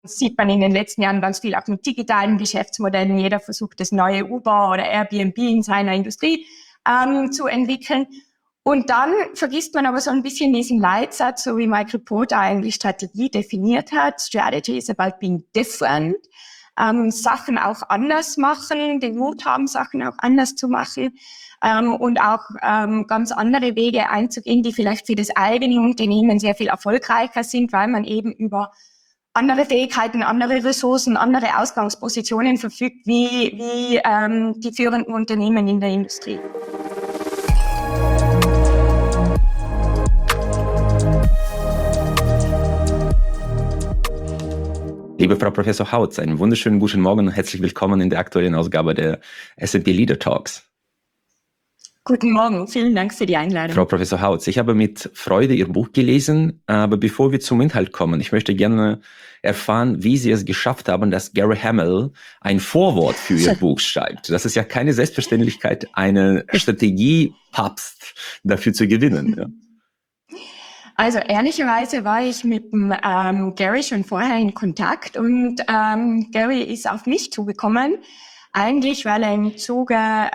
Das sieht man in den letzten Jahren ganz viel auch mit digitalen Geschäftsmodellen. Jeder versucht, das neue Uber oder Airbnb in seiner Industrie zu entwickeln. Und dann vergisst man aber so ein bisschen diesen Leitsatz, so wie Michael Porter eigentlich Strategie definiert hat. Strategy is about being different. Sachen auch anders machen, den Mut haben, Sachen auch anders zu machen. Und auch ganz andere Wege einzugehen, die vielleicht für das eigene Unternehmen sehr viel erfolgreicher sind, weil man eben über andere Fähigkeiten, andere Ressourcen, andere Ausgangspositionen verfügt, wie die führenden Unternehmen in der Industrie. Liebe Frau Professor Hautz, einen wunderschönen guten Morgen und herzlich willkommen in der aktuellen Ausgabe der S&P Leader Talks. Guten Morgen, vielen Dank für die Einladung. Frau Professor Hautz, ich habe mit Freude Ihr Buch gelesen, aber bevor wir zum Inhalt kommen, ich möchte gerne erfahren, wie Sie es geschafft haben, dass Gary Hamel ein Vorwort für Ihr Buch schreibt. Das ist ja keine Selbstverständlichkeit, eine Strategie-Papst dafür zu gewinnen. Ja. Also ehrlicherweise war ich mit dem Gary schon vorher in Kontakt und Gary ist auf mich zugekommen, eigentlich weil er im Zuge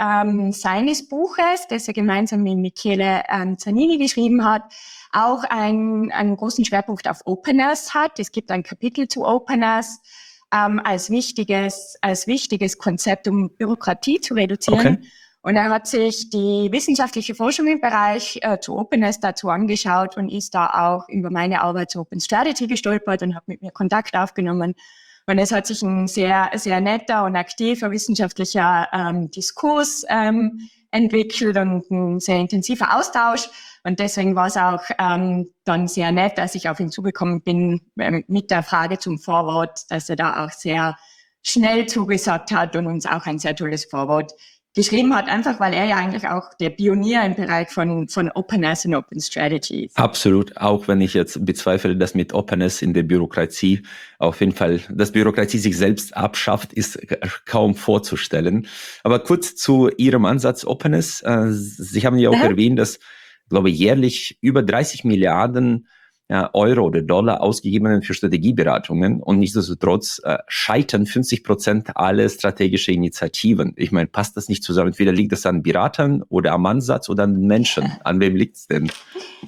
seines Buches, das er gemeinsam mit Michele Zanini geschrieben hat, auch einen großen Schwerpunkt auf Openness hat. Es gibt ein Kapitel zu Openness als wichtiges Konzept, um Bürokratie zu reduzieren. Okay. Und er hat sich die wissenschaftliche Forschung im Bereich zu Openness dazu angeschaut und ist da auch über meine Arbeit zu Open Strategy gestolpert und hat mit mir Kontakt aufgenommen. Und es hat sich ein sehr, sehr netter und aktiver wissenschaftlicher Diskurs entwickelt und ein sehr intensiver Austausch. Und deswegen war es auch dann sehr nett, dass ich auf ihn zugekommen bin mit der Frage zum Vorwort, dass er da auch sehr schnell zugesagt hat und uns auch ein sehr tolles Vorwort geschrieben hat, einfach weil er ja eigentlich auch der Pionier im Bereich von Openness und Open Strategy ist. Absolut, auch wenn ich jetzt bezweifle, dass mit Openness in der Bürokratie auf jeden Fall, dass Bürokratie sich selbst abschafft, ist kaum vorzustellen. Aber kurz zu Ihrem Ansatz Openness. Sie haben ja auch erwähnt, dass, glaube ich, jährlich über 30 Milliarden Euro oder Dollar ausgegeben werden für Strategieberatungen und nichtsdestotrotz scheitern 50% aller strategische Initiativen. Ich meine, passt das nicht zusammen? Entweder liegt das an Beratern oder am Ansatz oder an den Menschen. An wem liegt es denn?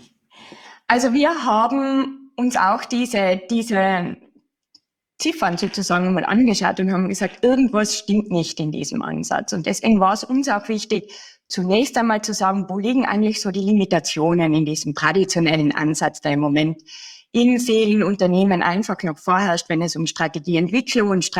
Also wir haben uns auch diese Ziffern sozusagen mal angeschaut und haben gesagt, irgendwas stimmt nicht in diesem Ansatz. Und deswegen war es uns auch wichtig, zunächst einmal zu sagen, wo liegen eigentlich so die Limitationen in diesem traditionellen Ansatz, der im Moment in vielen Unternehmen einfach noch vorherrscht, wenn es um Strategieentwicklung und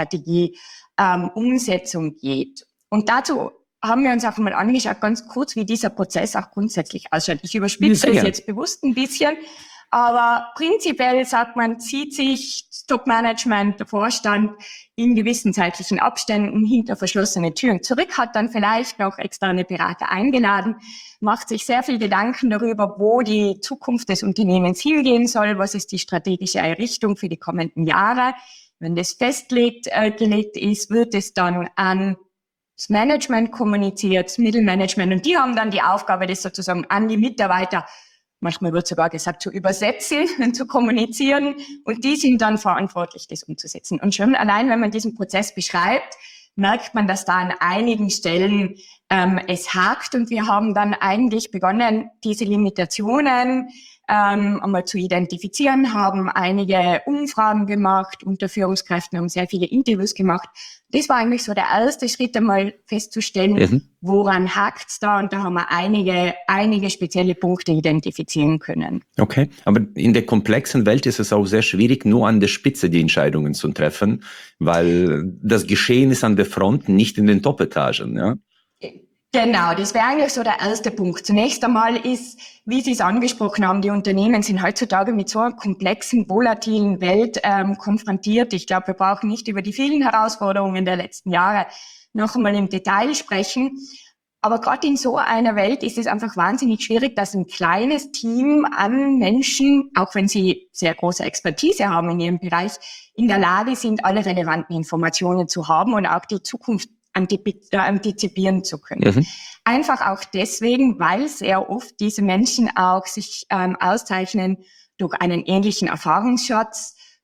Strategieumsetzung geht. Und dazu haben wir uns auch mal angeschaut, ganz kurz, wie dieser Prozess auch grundsätzlich ausschaut. Ich überspitze das jetzt bewusst ein bisschen, aber prinzipiell sagt man, zieht sich Top-Management, der Vorstand in gewissen zeitlichen Abständen hinter verschlossene Türen zurück, hat dann vielleicht noch externe Berater eingeladen, macht sich sehr viel Gedanken darüber, wo die Zukunft des Unternehmens hingehen soll, was ist die strategische Richtung für die kommenden Jahre. Wenn das gelegt ist, wird es dann an das Management kommuniziert, das Mittelmanagement, und die haben dann die Aufgabe, das sozusagen an die Mitarbeiter, manchmal wird sogar gesagt, zu übersetzen und zu kommunizieren. Und die sind dann verantwortlich, das umzusetzen. Und schon allein, wenn man diesen Prozess beschreibt, merkt man, dass da an einigen Stellen es hakt. Und wir haben dann eigentlich begonnen, diese Limitationen einmal zu identifizieren, haben einige Umfragen gemacht unter Führungskräften, haben sehr viele Interviews gemacht. Das war eigentlich so der erste Schritt, einmal festzustellen, woran hakt's da, und da haben wir einige spezielle Punkte identifizieren können. Okay, aber in der komplexen Welt ist es auch sehr schwierig, nur an der Spitze die Entscheidungen zu treffen, weil das Geschehen ist an der Front, nicht in den Top-Etagen, ja? Genau, das wäre eigentlich so der erste Punkt. Zunächst einmal ist, wie Sie es angesprochen haben, die Unternehmen sind heutzutage mit so einer komplexen, volatilen Welt konfrontiert. Ich glaube, wir brauchen nicht über die vielen Herausforderungen der letzten Jahre noch einmal im Detail sprechen. Aber gerade in so einer Welt ist es einfach wahnsinnig schwierig, dass ein kleines Team an Menschen, auch wenn sie sehr große Expertise haben in ihrem Bereich, in der Lage sind, alle relevanten Informationen zu haben und auch die Zukunft antizipieren zu können. Einfach auch deswegen, weil sehr oft diese Menschen auch sich auszeichnen durch einen ähnlichen Erfahrungsschatz,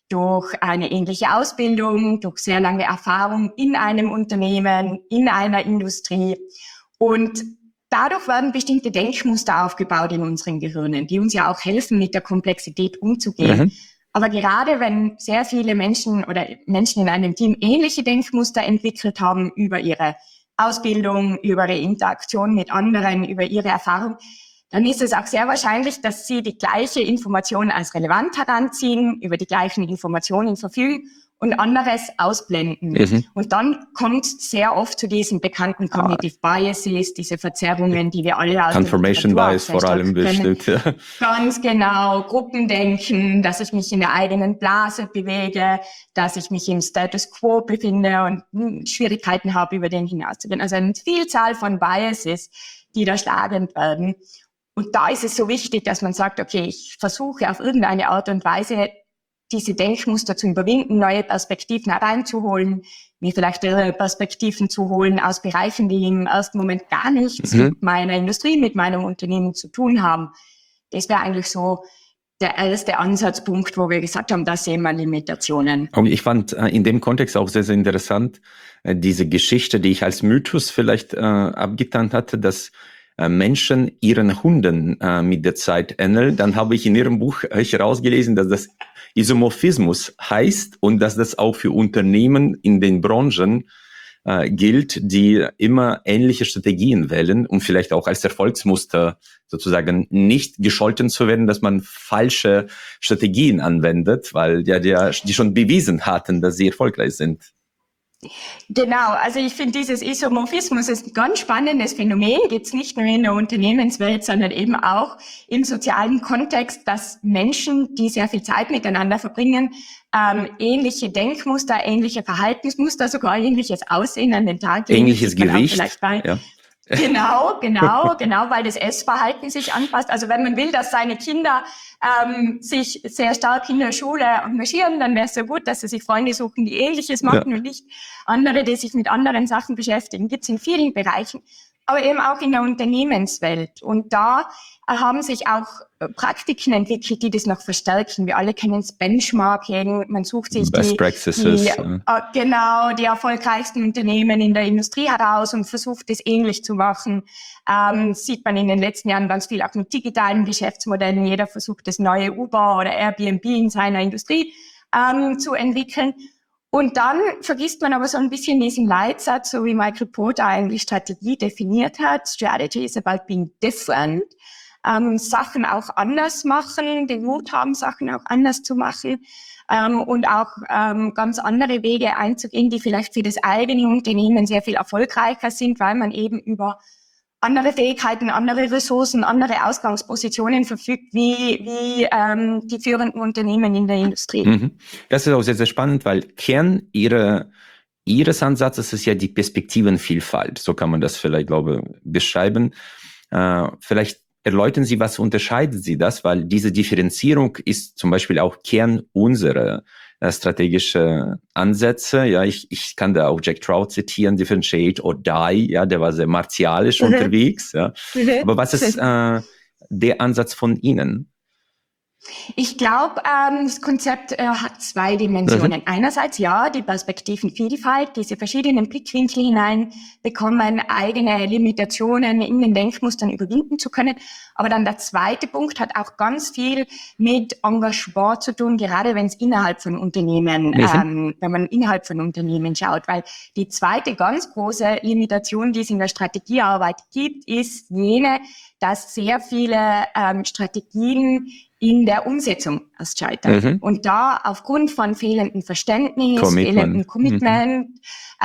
durch eine ähnliche Ausbildung, durch sehr lange Erfahrung in einem Unternehmen, in einer Industrie. Und dadurch werden bestimmte Denkmuster aufgebaut in unseren Gehirnen, die uns ja auch helfen, mit der Komplexität umzugehen. Mhm. Aber gerade wenn sehr viele Menschen oder Menschen in einem Team ähnliche Denkmuster entwickelt haben über ihre Ausbildung, über ihre Interaktion mit anderen, über ihre Erfahrung, dann ist es auch sehr wahrscheinlich, dass sie die gleiche Information als relevant heranziehen, über die gleichen Informationen verfügen und anderes ausblenden. Mhm. Und dann kommt sehr oft zu diesen bekannten Cognitive Biases, diese Verzerrungen, die wir alle aus Confirmation Bias vor allem bestimmt. Ja. Ganz genau, Gruppendenken, dass ich mich in der eigenen Blase bewege, dass ich mich im Status Quo befinde und Schwierigkeiten habe, über den hinauszugehen. Also eine Vielzahl von Biases, die da schlagend werden. Und da ist es so wichtig, dass man sagt, okay, ich versuche auf irgendeine Art und Weise diese Denkmuster zu überwinden, neue Perspektiven hereinzuholen, mir vielleicht Perspektiven zu holen aus Bereichen, die im ersten Moment gar nichts mit meiner Industrie, mit meinem Unternehmen zu tun haben. Das wäre eigentlich so der erste Ansatzpunkt, wo wir gesagt haben, da sehen wir Limitationen. Und ich fand in dem Kontext auch sehr, sehr interessant, diese Geschichte, die ich als Mythos vielleicht abgetan hatte, dass Menschen ihren Hunden mit der Zeit ähneln. Dann habe ich in Ihrem Buch herausgelesen, dass das Isomorphismus heißt und dass das auch für Unternehmen in den Branchen gilt, die immer ähnliche Strategien wählen, um vielleicht auch als Erfolgsmuster sozusagen nicht gescholten zu werden, dass man falsche Strategien anwendet, weil die schon bewiesen hatten, dass sie erfolgreich sind. Genau, also ich finde, dieses Isomorphismus ist ein ganz spannendes Phänomen, gibt es nicht nur in der Unternehmenswelt, sondern eben auch im sozialen Kontext, dass Menschen, die sehr viel Zeit miteinander verbringen, ähnliche Denkmuster, ähnliche Verhaltensmuster, sogar ähnliches Aussehen an den Tag legen. Ähnliches Gewicht, ja. Genau, weil das Essverhalten sich anpasst. Also wenn man will, dass seine Kinder sich sehr stark in der Schule engagieren, dann wäre es so gut, dass sie sich Freunde suchen, die Ähnliches machen und nicht andere, die sich mit anderen Sachen beschäftigen. Gibt es in vielen Bereichen, aber eben auch in der Unternehmenswelt. Und da haben sich auch Praktiken entwickelt, die das noch verstärken. Wir alle kennen das Benchmarking. Man sucht sich die erfolgreichsten Unternehmen in der Industrie heraus und versucht, das ähnlich zu machen. Sieht man in den letzten Jahren ganz viel auch mit digitalen Geschäftsmodellen. Jeder versucht, das neue Uber oder Airbnb in seiner Industrie zu entwickeln. Und dann vergisst man aber so ein bisschen diesen Leitsatz, so wie Michael Porter eigentlich Strategie definiert hat. Strategy is about being different. Sachen auch anders machen, den Mut haben, Sachen auch anders zu machen und auch ganz andere Wege einzugehen, die vielleicht für das eigene Unternehmen sehr viel erfolgreicher sind, weil man eben über andere Fähigkeiten, andere Ressourcen, andere Ausgangspositionen verfügt, wie die führenden Unternehmen in der Industrie. Das ist auch sehr, sehr spannend, weil Kern Ihres Ansatzes ist ja die Perspektivenvielfalt. So kann man das vielleicht, glaube ich, beschreiben. Vielleicht erläutern Sie, was unterscheidet Sie das? Weil diese Differenzierung ist zum Beispiel auch Kern unserer strategische Ansätze. Ja, ich kann da auch Jack Trout zitieren, differentiate or die. Ja, der war sehr martialisch unterwegs. Ja. Aber was ist der Ansatz von Ihnen? Ich glaube, das Konzept hat zwei Dimensionen. Einerseits, ja, die Perspektivenvielfalt, diese verschiedenen Blickwinkel hinein bekommen, eigene Limitationen in den Denkmustern überwinden zu können. Aber dann der zweite Punkt hat auch ganz viel mit Engagement zu tun, gerade wenn es innerhalb von Unternehmen, wenn man innerhalb von Unternehmen schaut. Weil die zweite ganz große Limitation, die es in der Strategiearbeit gibt, ist jene, dass sehr viele Strategien in der Umsetzung erst scheitern. Und da aufgrund von fehlendem Verständnis, fehlendem Commitment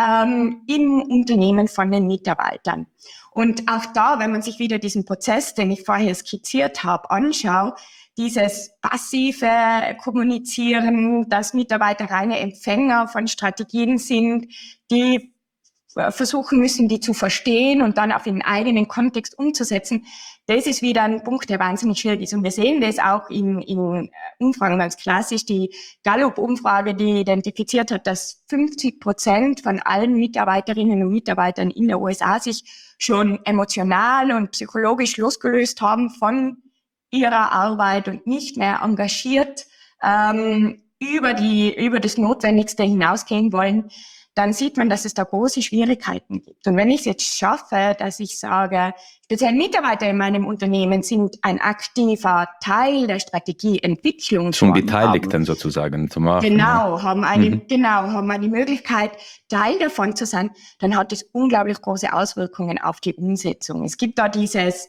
im Unternehmen von den Mitarbeitern. Und auch da, wenn man sich wieder diesen Prozess, den ich vorher skizziert habe, anschaut, dieses passive Kommunizieren, dass Mitarbeiter reine Empfänger von Strategien sind, die versuchen müssen, die zu verstehen und dann auf den eigenen Kontext umzusetzen. Das ist wieder ein Punkt, der wahnsinnig schwierig ist. Und wir sehen das auch in Umfragen ganz klassisch. Die Gallup-Umfrage, die identifiziert hat, dass 50% von allen Mitarbeiterinnen und Mitarbeitern in der USA sich schon emotional und psychologisch losgelöst haben von ihrer Arbeit und nicht mehr engagiert über das Notwendigste hinausgehen wollen, dann sieht man, dass es da große Schwierigkeiten gibt. Und wenn ich es jetzt schaffe, dass ich sage, speziell Mitarbeiter in meinem Unternehmen sind ein aktiver Teil der Strategieentwicklung. Zum Beteiligten sozusagen zu machen. Genau, haben eine Möglichkeit, Teil davon zu sein, dann hat es unglaublich große Auswirkungen auf die Umsetzung. Es gibt da dieses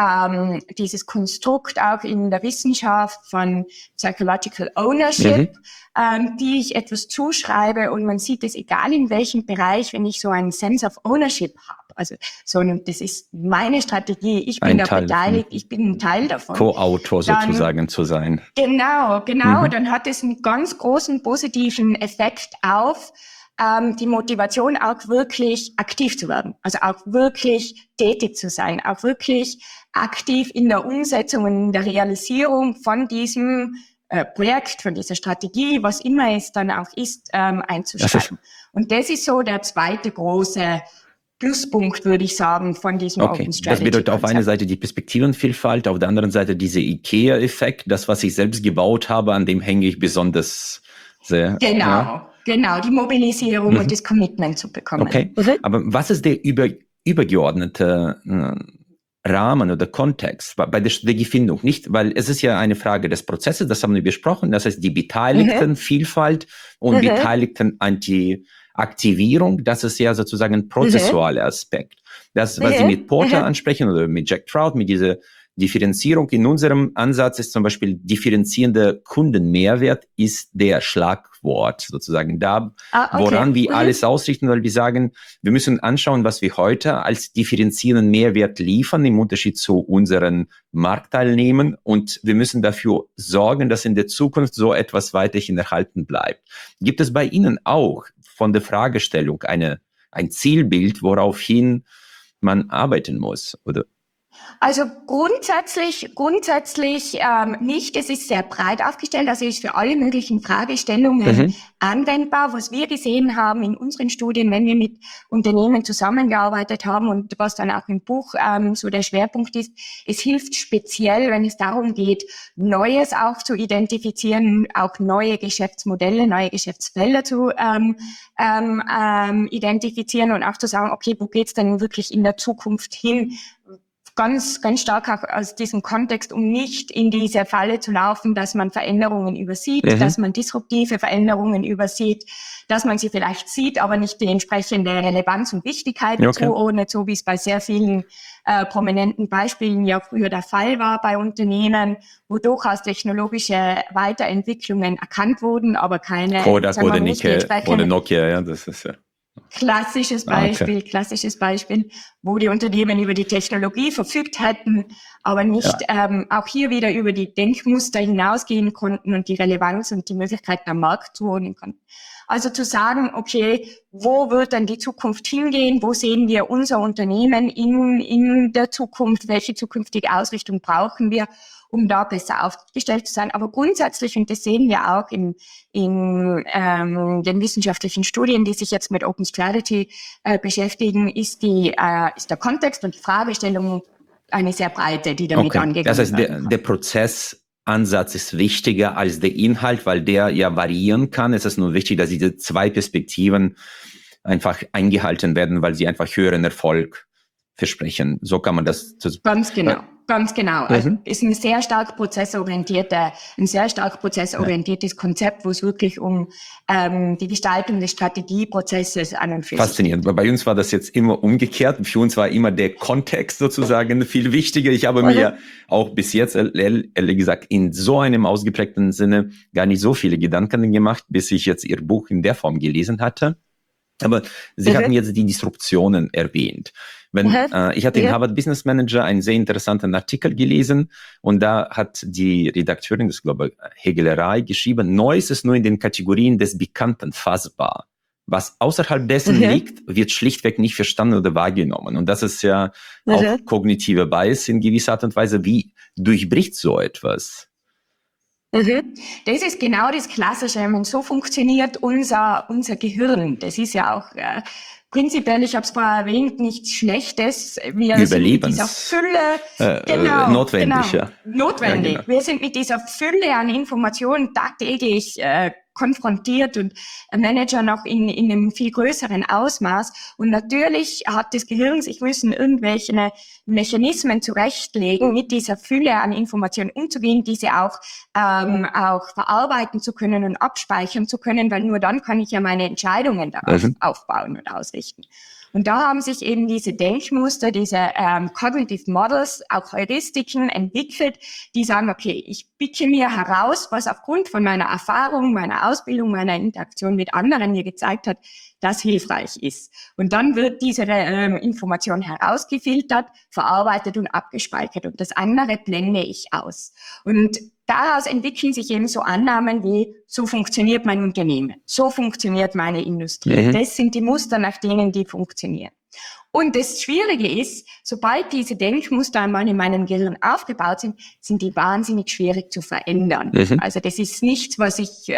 Konstrukt auch in der Wissenschaft von Psychological Ownership, die ich etwas zuschreibe, und man sieht es, egal in welchem Bereich, wenn ich so einen Sense of Ownership habe, also das ist meine Strategie, ich bin da beteiligt, ich bin ein Teil davon. Co-Autor sozusagen zu sein. Genau, dann hat es einen ganz großen positiven Effekt auf die Motivation, auch wirklich aktiv zu werden, also auch wirklich tätig zu sein, auch wirklich aktiv in der Umsetzung und in der Realisierung von diesem Projekt, von dieser Strategie, was immer es dann auch ist, einzuschreiben. Und das ist so der zweite große Pluspunkt, würde ich sagen, von diesem Open Strategy. Das bedeutet auf einer Seite die Perspektivenvielfalt, auf der anderen Seite dieser IKEA-Effekt, das, was ich selbst gebaut habe, an dem hänge ich besonders sehr. Genau, die Mobilisierung und das Commitment zu bekommen. Okay, aber was ist der übergeordnete Rahmen oder Kontext bei der Strategiefindung? Nicht, weil es ist ja eine Frage des Prozesses, das haben wir besprochen, das heißt die Beteiligten Vielfalt und Beteiligten Anti-Aktivierung, das ist ja sozusagen ein prozessualer Aspekt. Das, was Sie mit Porter ansprechen oder mit Jack Trout, mit dieser Differenzierung in unserem Ansatz ist zum Beispiel differenzierender Kundenmehrwert ist der Schlagwort sozusagen da, woran wir alles ausrichten, weil wir sagen, wir müssen anschauen, was wir heute als differenzierenden Mehrwert liefern im Unterschied zu unseren Marktteilnehmern, und wir müssen dafür sorgen, dass in der Zukunft so etwas weiterhin erhalten bleibt. Gibt es bei Ihnen auch von der Fragestellung ein Zielbild, woraufhin man arbeiten muss, oder? Also grundsätzlich nicht. Es ist sehr breit aufgestellt, also ist für alle möglichen Fragestellungen anwendbar. Was wir gesehen haben in unseren Studien, wenn wir mit Unternehmen zusammengearbeitet haben und was dann auch im Buch so der Schwerpunkt ist, es hilft speziell, wenn es darum geht, Neues auch zu identifizieren, auch neue Geschäftsmodelle, neue Geschäftsfelder zu identifizieren und auch zu sagen, okay, wo geht's denn wirklich in der Zukunft hin? Ganz stark auch aus diesem Kontext, um nicht in diese Falle zu laufen, dass man Veränderungen übersieht, dass man disruptive Veränderungen übersieht, dass man sie vielleicht sieht, aber nicht die entsprechende Relevanz und Wichtigkeit zuordnet, so wie es bei sehr vielen prominenten Beispielen ja früher der Fall war bei Unternehmen, wo durchaus technologische Weiterentwicklungen erkannt wurden, aber keine Kodak oder Nokia, ja, das ist ja klassisches Beispiel, wo die Unternehmen über die Technologie verfügt hätten, aber nicht auch hier wieder über die Denkmuster hinausgehen konnten und die Relevanz und die Möglichkeiten am Markt zuordnen konnten. Also zu sagen, okay, wo wird dann die Zukunft hingehen? Wo sehen wir unser Unternehmen in der Zukunft? Welche zukünftige Ausrichtung brauchen wir, um da besser aufgestellt zu sein? Aber grundsätzlich, und das sehen wir auch in den wissenschaftlichen Studien, die sich jetzt mit Open Strategy beschäftigen, ist der Kontext und die Fragestellung eine sehr breite, die damit angegangen wird. Das heißt, der Prozessansatz ist wichtiger als der Inhalt, weil der ja variieren kann. Es ist nur wichtig, dass diese zwei Perspektiven einfach eingehalten werden, weil sie einfach höheren Erfolg versprechen. So kann man das. Ganz genau. Also ist ein sehr stark prozessorientiertes Konzept, wo es wirklich um die Gestaltung des Strategieprozesses an und für sich. Faszinierend. Bei uns war das jetzt immer umgekehrt. Für uns war immer der Kontext sozusagen viel wichtiger. Ich habe mir auch bis jetzt, ehrlich gesagt, in so einem ausgeprägten Sinne gar nicht so viele Gedanken gemacht, bis ich jetzt Ihr Buch in der Form gelesen hatte. Aber Sie hatten jetzt die Disruptionen erwähnt. Ich hatte in Harvard Business Manager einen sehr interessanten Artikel gelesen, und da hat die Redakteurin, das glaube ich Hegelerei, geschrieben, Neues ist nur in den Kategorien des Bekannten fassbar. Was außerhalb dessen liegt, wird schlichtweg nicht verstanden oder wahrgenommen. Und das ist ja auch kognitive Bias in gewisser Art und Weise. Wie durchbricht so etwas? Das ist genau das Klassische. Ich meine, so funktioniert unser Gehirn. Das ist ja auch prinzipiell, ich habe es vorher erwähnt, nichts Schlechtes. Wir sind mit dieser Fülle notwendig. Ja. Notwendig. Ja, genau. Wir sind mit dieser Fülle an Informationen tagtäglich konfrontiert und Manager noch in einem viel größeren Ausmaß. Und natürlich hat das Gehirn sich müssen irgendwelche Mechanismen zurechtlegen, mit dieser Fülle an Informationen umzugehen, diese auch verarbeiten zu können und abspeichern zu können, weil nur dann kann ich ja meine Entscheidungen darauf aufbauen und ausrichten. Und da haben sich eben diese Denkmuster, diese Cognitive Models, auch Heuristiken entwickelt, die sagen, okay, ich picke mir heraus, was aufgrund von meiner Erfahrung, meiner Ausbildung, meiner Interaktion mit anderen mir gezeigt hat, das hilfreich ist. Und dann wird diese Information herausgefiltert, verarbeitet und abgespeichert. Und das andere blende ich aus. Und daraus entwickeln sich eben so Annahmen wie, so funktioniert mein Unternehmen, so funktioniert meine Industrie. Das sind die Muster, nach denen die funktionieren. Und das Schwierige ist, sobald diese Denkmuster einmal in meinem Gehirn aufgebaut sind, sind die wahnsinnig schwierig zu verändern. Also das ist nichts, was ich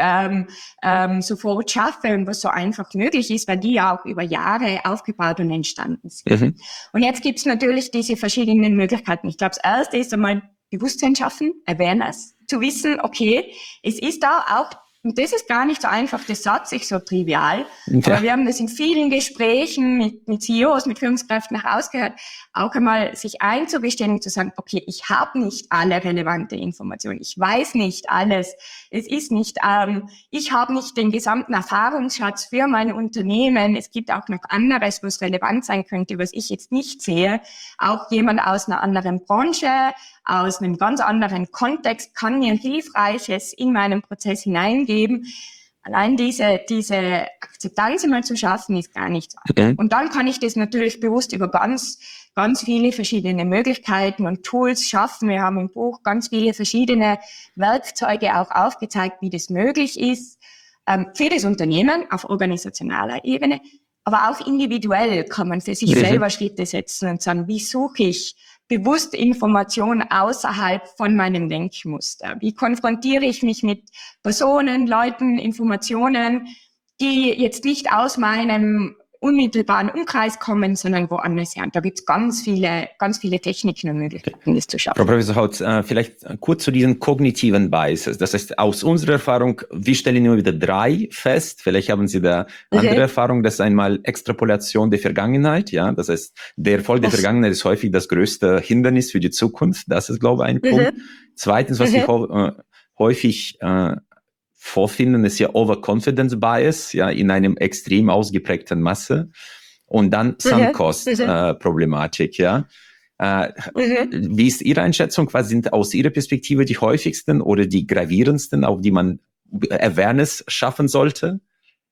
sofort schaffe und was so einfach möglich ist, weil die ja auch über Jahre aufgebaut und entstanden sind. Und jetzt gibt's natürlich diese verschiedenen Möglichkeiten. Ich glaube, das Erste ist einmal Bewusstsein schaffen, Awareness, zu wissen, okay, es ist da auch, und das ist gar nicht so einfach, das sagt sich so trivial, aber wir haben das in vielen Gesprächen mit CEOs, mit Führungskräften herausgehört, auch einmal sich einzugestehen und zu sagen, okay, ich habe nicht alle relevante Informationen, ich weiß nicht alles, es ist nicht, ich habe nicht den gesamten Erfahrungsschatz für mein Unternehmen, es gibt auch noch anderes, was relevant sein könnte, was ich jetzt nicht sehe, auch jemand aus einer anderen Branche, aus einem ganz anderen Kontext kann mir Hilfreiches in meinen Prozess hineingeben. Allein diese Akzeptanz mal zu schaffen, ist gar nicht so. Und dann kann ich das natürlich bewusst über ganz viele verschiedene Möglichkeiten und Tools schaffen. Wir haben im Buch ganz viele verschiedene Werkzeuge auch aufgezeigt, wie das möglich ist, für das Unternehmen auf organisationaler Ebene. Aber auch individuell kann man für sich selber Schritte setzen und sagen, wie suche ich bewusst Informationen außerhalb von meinem Denkmuster? Wie konfrontiere ich mich mit Personen, Leuten, Informationen, die jetzt nicht aus meinem unmittelbaren Umkreis kommen, sondern woanders her? Und da gibt es ganz viele Techniken und Möglichkeiten, das zu schaffen. Frau Professor Hautz, vielleicht kurz zu diesen kognitiven Biases. Das heißt, aus unserer Erfahrung, wir stellen immer wieder 3 fest. Vielleicht haben Sie da andere Erfahrungen. Das ist einmal Extrapolation der Vergangenheit. Ja, das heißt, der Erfolg der Vergangenheit ist häufig das größte Hindernis für die Zukunft. Das ist, glaube ich, ein Punkt. Zweitens, was wir häufig vorfinden, ist ja Overconfidence Bias, ja, in einem extrem ausgeprägten Masse. Und dann Sunk-Cost-Problematik, ja. Wie ist Ihre Einschätzung? Was sind aus Ihrer Perspektive die häufigsten oder die gravierendsten, auf die man Awareness schaffen sollte?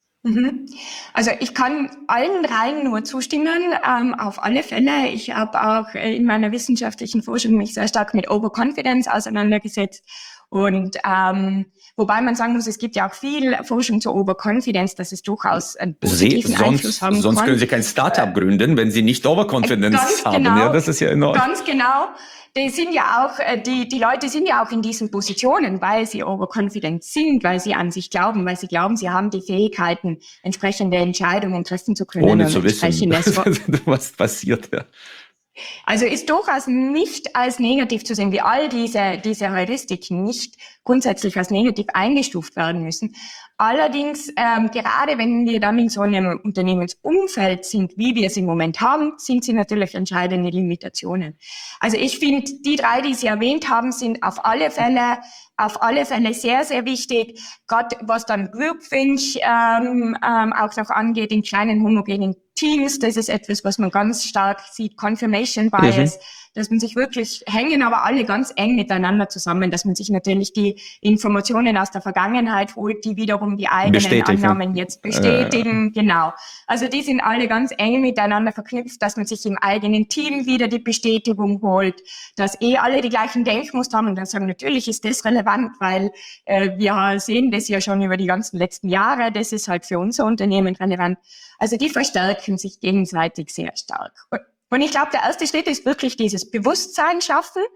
Also ich kann allen 3 nur zustimmen, auf alle Fälle. Ich habe auch in meiner wissenschaftlichen Forschung mich sehr stark mit Overconfidence auseinandergesetzt. Und wobei man sagen muss, es gibt ja auch viel Forschung zur Overconfidence, dass es durchaus einen positiven Einfluss haben kann. Sonst können Sie kein Startup gründen, wenn Sie nicht Overconfidence haben. Genau, ja, das ist ja enorm. Ganz genau. Die sind ja auch, die Leute sind ja auch in diesen Positionen, weil sie overconfident sind, weil sie an sich glauben, weil sie glauben, sie haben die Fähigkeiten, entsprechende Entscheidungen treffen zu können. Ohne zu wissen, was passiert. Ja. Also ist durchaus nicht als negativ zu sehen, wie all diese Heuristiken nicht grundsätzlich als negativ eingestuft werden müssen. Allerdings, gerade wenn wir dann in so einem Unternehmensumfeld sind, wie wir es im Moment haben, sind sie natürlich entscheidende Limitationen. Also ich finde, die 3, die Sie erwähnt haben, sind auf alle Fälle sehr, sehr wichtig. Gerade was dann Groupthink auch noch angeht, in kleinen homogenen Teams, das ist etwas, was man ganz stark sieht, Confirmation Bias, dass man sich wirklich hängen aber alle ganz eng miteinander zusammen, dass man sich natürlich die Informationen aus der Vergangenheit holt, die wiederum die eigenen Annahmen jetzt bestätigen. Genau. Also die sind alle ganz eng miteinander verknüpft, dass man sich im eigenen Team wieder die Bestätigung holt, dass alle die gleichen Denkmuster haben und dann sagen, natürlich ist das relevant, weil wir sehen das ja schon über die ganzen letzten Jahre, das ist halt für unser Unternehmen relevant. Also die verstärken sich gegenseitig sehr stark. Und ich glaube, der erste Schritt ist wirklich dieses Bewusstsein schaffen,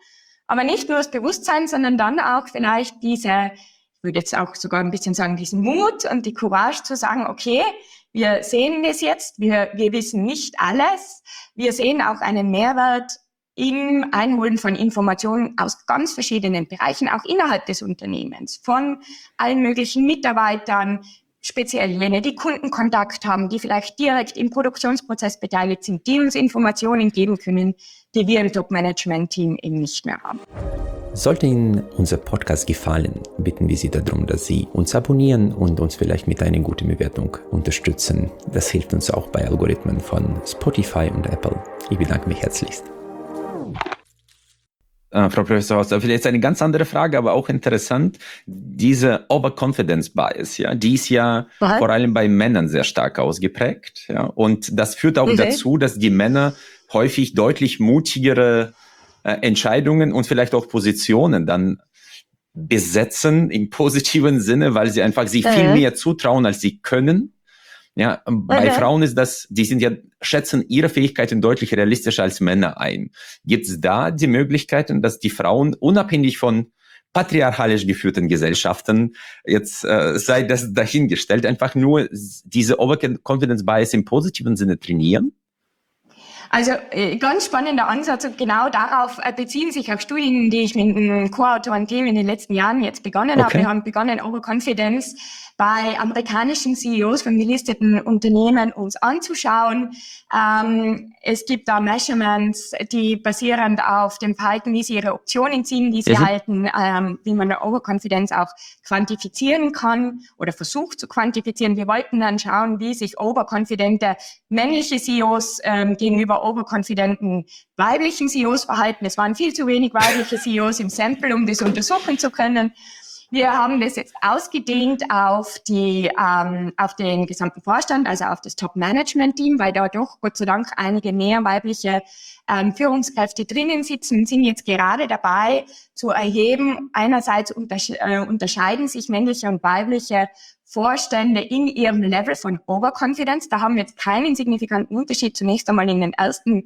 Aber nicht nur das Bewusstsein, sondern dann auch vielleicht ich würde jetzt auch sogar ein bisschen sagen, diesen Mut und die Courage zu sagen, okay, wir sehen das jetzt, wir wissen nicht alles, wir sehen auch einen Mehrwert im Einholen von Informationen aus ganz verschiedenen Bereichen, auch innerhalb des Unternehmens, von allen möglichen Mitarbeitern, speziell jene, die Kundenkontakt haben, die vielleicht direkt im Produktionsprozess beteiligt sind, die uns Informationen geben können, die wir im Top-Management-Team eben nicht mehr haben. Sollte Ihnen unser Podcast gefallen, bitten wir Sie darum, dass Sie uns abonnieren und uns vielleicht mit einer guten Bewertung unterstützen. Das hilft uns auch bei Algorithmen von Spotify und Apple. Ich bedanke mich herzlichst. Frau Professor Horst, vielleicht eine ganz andere Frage, aber auch interessant. Diese Overconfidence Bias, ja, die ist ja vor allem bei Männern sehr stark ausgeprägt. Ja, und das führt auch dazu, dass die Männer häufig deutlich mutigere Entscheidungen und vielleicht auch Positionen dann besetzen im positiven Sinne, weil sie einfach sich viel mehr zutrauen, als sie können. Ja, bei Frauen ist das, schätzen ihre Fähigkeiten deutlich realistischer als Männer ein. Gibt es da die Möglichkeiten, dass die Frauen unabhängig von patriarchalisch geführten Gesellschaften, jetzt sei das dahingestellt, einfach nur diese Overconfidence Bias im positiven Sinne trainieren? Also ganz spannender Ansatz und genau darauf beziehen sich auch Studien, die ich mit einem Co-Autorenteam in den letzten Jahren jetzt begonnen habe. Wir haben begonnen, Overconfidence bei amerikanischen CEOs von gelisteten Unternehmen uns anzuschauen. Es gibt da Measurements, die basierend auf dem Verhalten, wie sie ihre Optionen ziehen, die sie halten, wie man Overconfidence auch quantifizieren kann oder versucht zu quantifizieren. Wir wollten dann schauen, wie sich overconfidente männliche CEOs gegenüber overconfidenten weiblichen CEOs verhalten. Es waren viel zu wenig weibliche CEOs im Sample, um das untersuchen zu können. Wir haben das jetzt ausgedehnt auf den gesamten Vorstand, also auf das Top-Management-Team, weil da doch Gott sei Dank einige mehr weibliche Führungskräfte drinnen sitzen und sind jetzt gerade dabei zu erheben. Einerseits unterscheiden sich männliche und weibliche Vorstände in ihrem Level von Overconfidence. Da haben wir jetzt keinen signifikanten Unterschied zunächst einmal in den ersten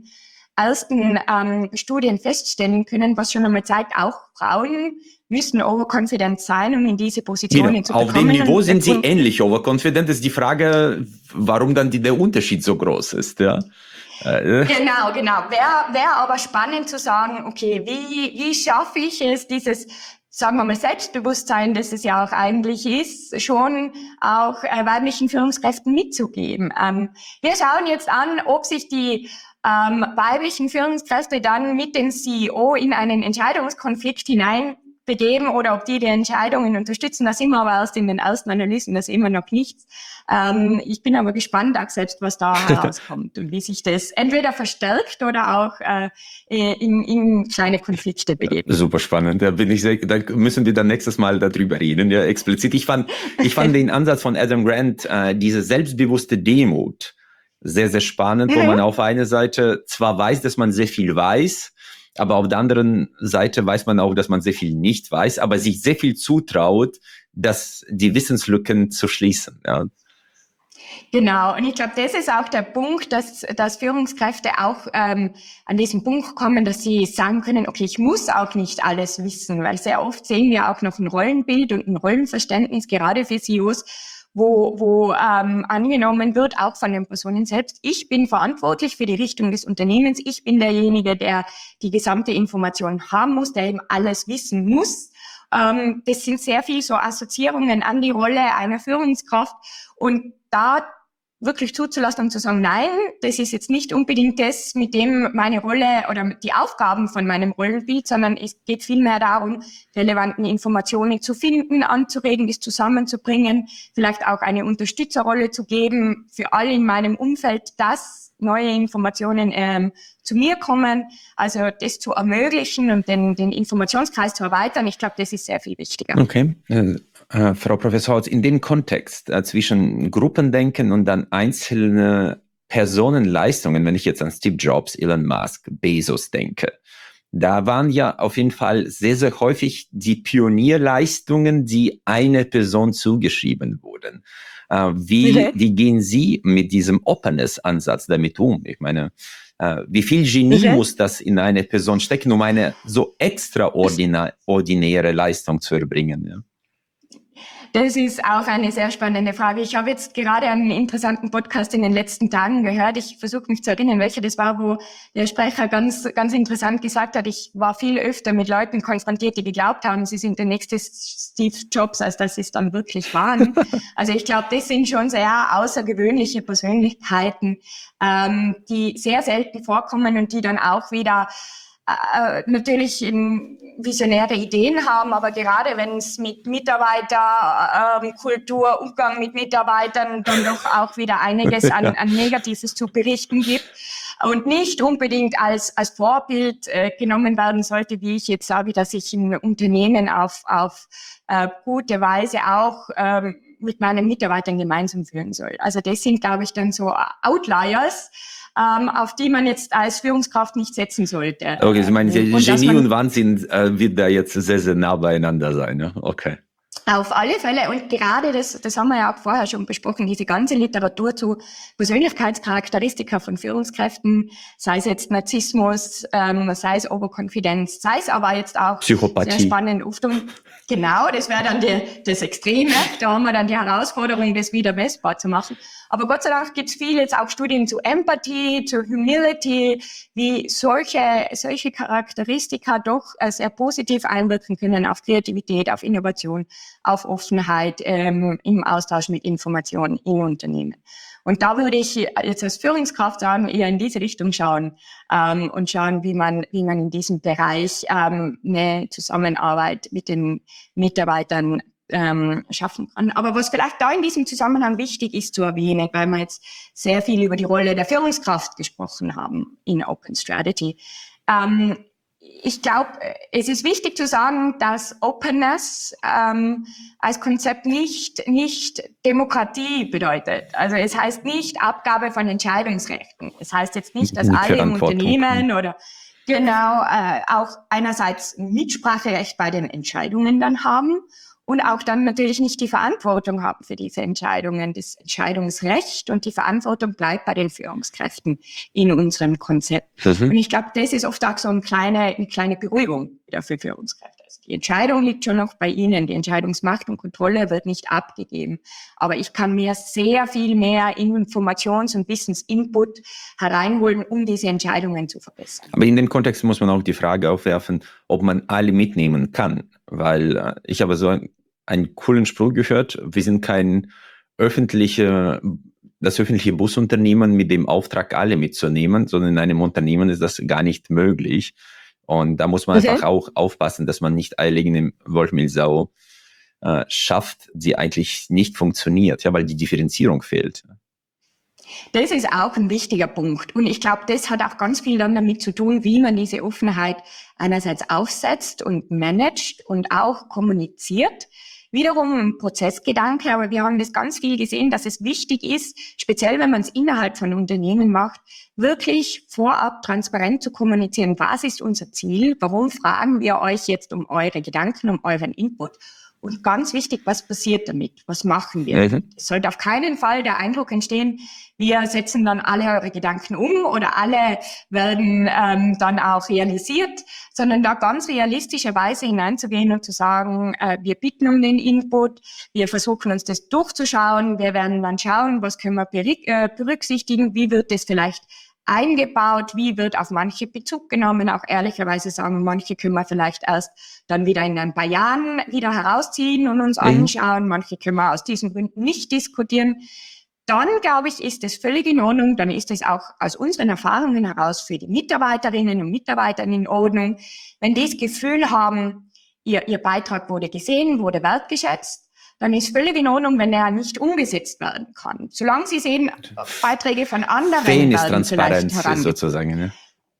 Studien feststellen können, was schon einmal zeigt, auch Frauen müssen overconfident sein, um in diese Positionen zu bekommen. Auf dem Niveau sind sie ähnlich overconfident. Das ist die Frage, warum dann der Unterschied so groß ist. Ja. Genau. Wäre aber spannend zu sagen, okay, wie schaffe ich es, dieses, sagen wir mal, Selbstbewusstsein, das es ja auch eigentlich ist, schon auch weiblichen Führungskräften mitzugeben. Wir schauen jetzt an, ob sich die weiblichen Führungskräfte dann mit dem CEO in einen Entscheidungskonflikt hineinbegeben oder ob die Entscheidungen unterstützen. Da sind wir aber erst in den ersten Analysen, das ist immer noch nichts. Ich bin aber gespannt auch selbst, was da herauskommt und wie sich das entweder verstärkt oder auch in kleine Konflikte begebt. Super spannend. Da müssen wir dann nächstes Mal darüber reden, ja, explizit. Ich fand den Ansatz von Adam Grant, diese selbstbewusste Demut, sehr, sehr spannend, wo man auf einer Seite zwar weiß, dass man sehr viel weiß, aber auf der anderen Seite weiß man auch, dass man sehr viel nicht weiß, aber sich sehr viel zutraut, die Wissenslücken zu schließen. Ja. Genau, und ich glaube, das ist auch der Punkt, dass Führungskräfte auch an diesen Punkt kommen, dass sie sagen können, okay, ich muss auch nicht alles wissen, weil sehr oft sehen wir auch noch ein Rollenbild und ein Rollenverständnis, gerade für CEOs, wo angenommen wird, auch von den Personen selbst, ich bin verantwortlich für die Richtung des Unternehmens, ich bin derjenige, der die gesamte Information haben muss, der eben alles wissen muss. Das sind sehr viel so Assoziierungen an die Rolle einer Führungskraft und da wirklich zuzulassen und zu sagen, nein, das ist jetzt nicht unbedingt das, mit dem meine Rolle oder die Aufgaben von meinem Rollenbild, sondern es geht vielmehr darum, relevanten Informationen zu finden, anzuregen, das zusammenzubringen, vielleicht auch eine Unterstützerrolle zu geben für alle in meinem Umfeld, dass neue Informationen zu mir kommen, also das zu ermöglichen und den Informationskreis zu erweitern. Ich glaube, das ist sehr viel wichtiger. Okay. Frau Professor Holz, in dem Kontext zwischen Gruppendenken und dann einzelne Personenleistungen, wenn ich jetzt an Steve Jobs, Elon Musk, Bezos denke, da waren ja auf jeden Fall sehr, sehr häufig die Pionierleistungen, die einer Person zugeschrieben wurden. Wie gehen Sie mit diesem Openness-Ansatz damit um? Ich meine, Wie viel Genie muss das in eine Person stecken, um eine so extraordinäre Leistung zu erbringen? Ja? Das ist auch eine sehr spannende Frage. Ich habe jetzt gerade einen interessanten Podcast in den letzten Tagen gehört. Ich versuche mich zu erinnern, welcher das war, wo der Sprecher ganz interessant gesagt hat, ich war viel öfter mit Leuten konfrontiert, die geglaubt haben, sie sind der nächste Steve Jobs, als dass sie es dann wirklich waren. Also ich glaube, das sind schon sehr außergewöhnliche Persönlichkeiten, die sehr selten vorkommen und die dann auch wieder natürlich visionäre Ideen haben, aber gerade wenn es mit Mitarbeiterkultur, Umgang mit Mitarbeitern dann doch auch wieder einiges an Negatives zu berichten gibt und nicht unbedingt als Vorbild genommen werden sollte, wie ich jetzt sage, dass ich ein Unternehmen auf gute Weise auch mit meinen Mitarbeitern gemeinsam führen soll. Also das sind, glaube ich, dann so Outliers, auf die man jetzt als Führungskraft nicht setzen sollte. Okay, Sie meinen, Genie und Wahnsinn wird da jetzt sehr, sehr nah beieinander sein. Ja? Okay. Auf alle Fälle. Und gerade das haben wir ja auch vorher schon besprochen, diese ganze Literatur zu Persönlichkeitscharakteristika von Führungskräften, sei es jetzt Narzissmus, sei es Overconfidence, sei es aber jetzt auch Psychopathie. Sehr spannend. Genau, das wäre dann das Extreme. Da haben wir dann die Herausforderung, das wieder messbar zu machen. Aber Gott sei Dank gibt es viel jetzt auch Studien zu Empathie, zu Humility, wie solche Charakteristika doch sehr positiv einwirken können auf Kreativität, auf Innovation, auf Offenheit im Austausch mit Informationen in Unternehmen. Und da würde ich jetzt als Führungskraft sagen, eher in diese Richtung schauen und schauen, wie man in diesem Bereich eine Zusammenarbeit mit den Mitarbeitern schaffen kann. Aber was vielleicht da in diesem Zusammenhang wichtig ist zu erwähnen, weil wir jetzt sehr viel über die Rolle der Führungskraft gesprochen haben in Open Strategy. Ich glaube, es ist wichtig zu sagen, dass Openness als Konzept nicht Demokratie bedeutet. Also es heißt nicht Abgabe von Entscheidungsrechten. Es heißt jetzt nicht, dass alle im Unternehmen oder auch einerseits Mitspracherecht bei den Entscheidungen dann haben und auch dann natürlich nicht die Verantwortung haben für diese Entscheidungen. Das Entscheidungsrecht und die Verantwortung bleibt bei den Führungskräften in unserem Konzept. Und ich glaube, das ist oft auch so eine kleine Beruhigung wieder für Führungskräfte. Also die Entscheidung liegt schon noch bei Ihnen. Die Entscheidungsmacht und Kontrolle wird nicht abgegeben. Aber ich kann mir sehr viel mehr Informations- und Wissensinput hereinholen, um diese Entscheidungen zu verbessern. Aber in dem Kontext muss man auch die Frage aufwerfen, ob man alle mitnehmen kann. Weil ich habe so einen coolen Spruch gehört, wir sind kein das öffentliche Busunternehmen mit dem Auftrag, alle mitzunehmen, sondern in einem Unternehmen ist das gar nicht möglich. Und da muss man einfach auch aufpassen, dass man nicht eierlegende Wollmilchsau schafft, die eigentlich nicht funktioniert, ja, weil die Differenzierung fehlt. Das ist auch ein wichtiger Punkt. Und ich glaube, das hat auch ganz viel dann damit zu tun, wie man diese Offenheit einerseits aufsetzt und managt und auch kommuniziert. Wiederum ein Prozessgedanke, aber wir haben das ganz viel gesehen, dass es wichtig ist, speziell wenn man es innerhalb von Unternehmen macht, wirklich vorab transparent zu kommunizieren. Was ist unser Ziel? Warum fragen wir euch jetzt um eure Gedanken, um euren Input? Und ganz wichtig, was passiert damit? Was machen wir? Es sollte auf keinen Fall der Eindruck entstehen, wir setzen dann alle eure Gedanken um oder alle werden dann auch realisiert, sondern da ganz realistischerweise hineinzugehen und zu sagen, wir bitten um den Input, wir versuchen uns das durchzuschauen, wir werden dann schauen, was können wir berücksichtigen, wie wird das vielleicht eingebaut, wie wird auf manche Bezug genommen, auch ehrlicherweise sagen, manche können wir vielleicht erst dann wieder in ein paar Jahren wieder herausziehen und uns anschauen, manche können wir aus diesen Gründen nicht diskutieren. Dann, glaube ich, ist es völlig in Ordnung, dann ist es auch aus unseren Erfahrungen heraus für die Mitarbeiterinnen und Mitarbeiter in Ordnung, wenn die das Gefühl haben, ihr Beitrag wurde gesehen, wurde wertgeschätzt, dann ist völlig in Ordnung, wenn er nicht umgesetzt werden kann. Solange Sie sehen, Beiträge von anderen werden vielleicht herangezogen. Sozusagen, ne?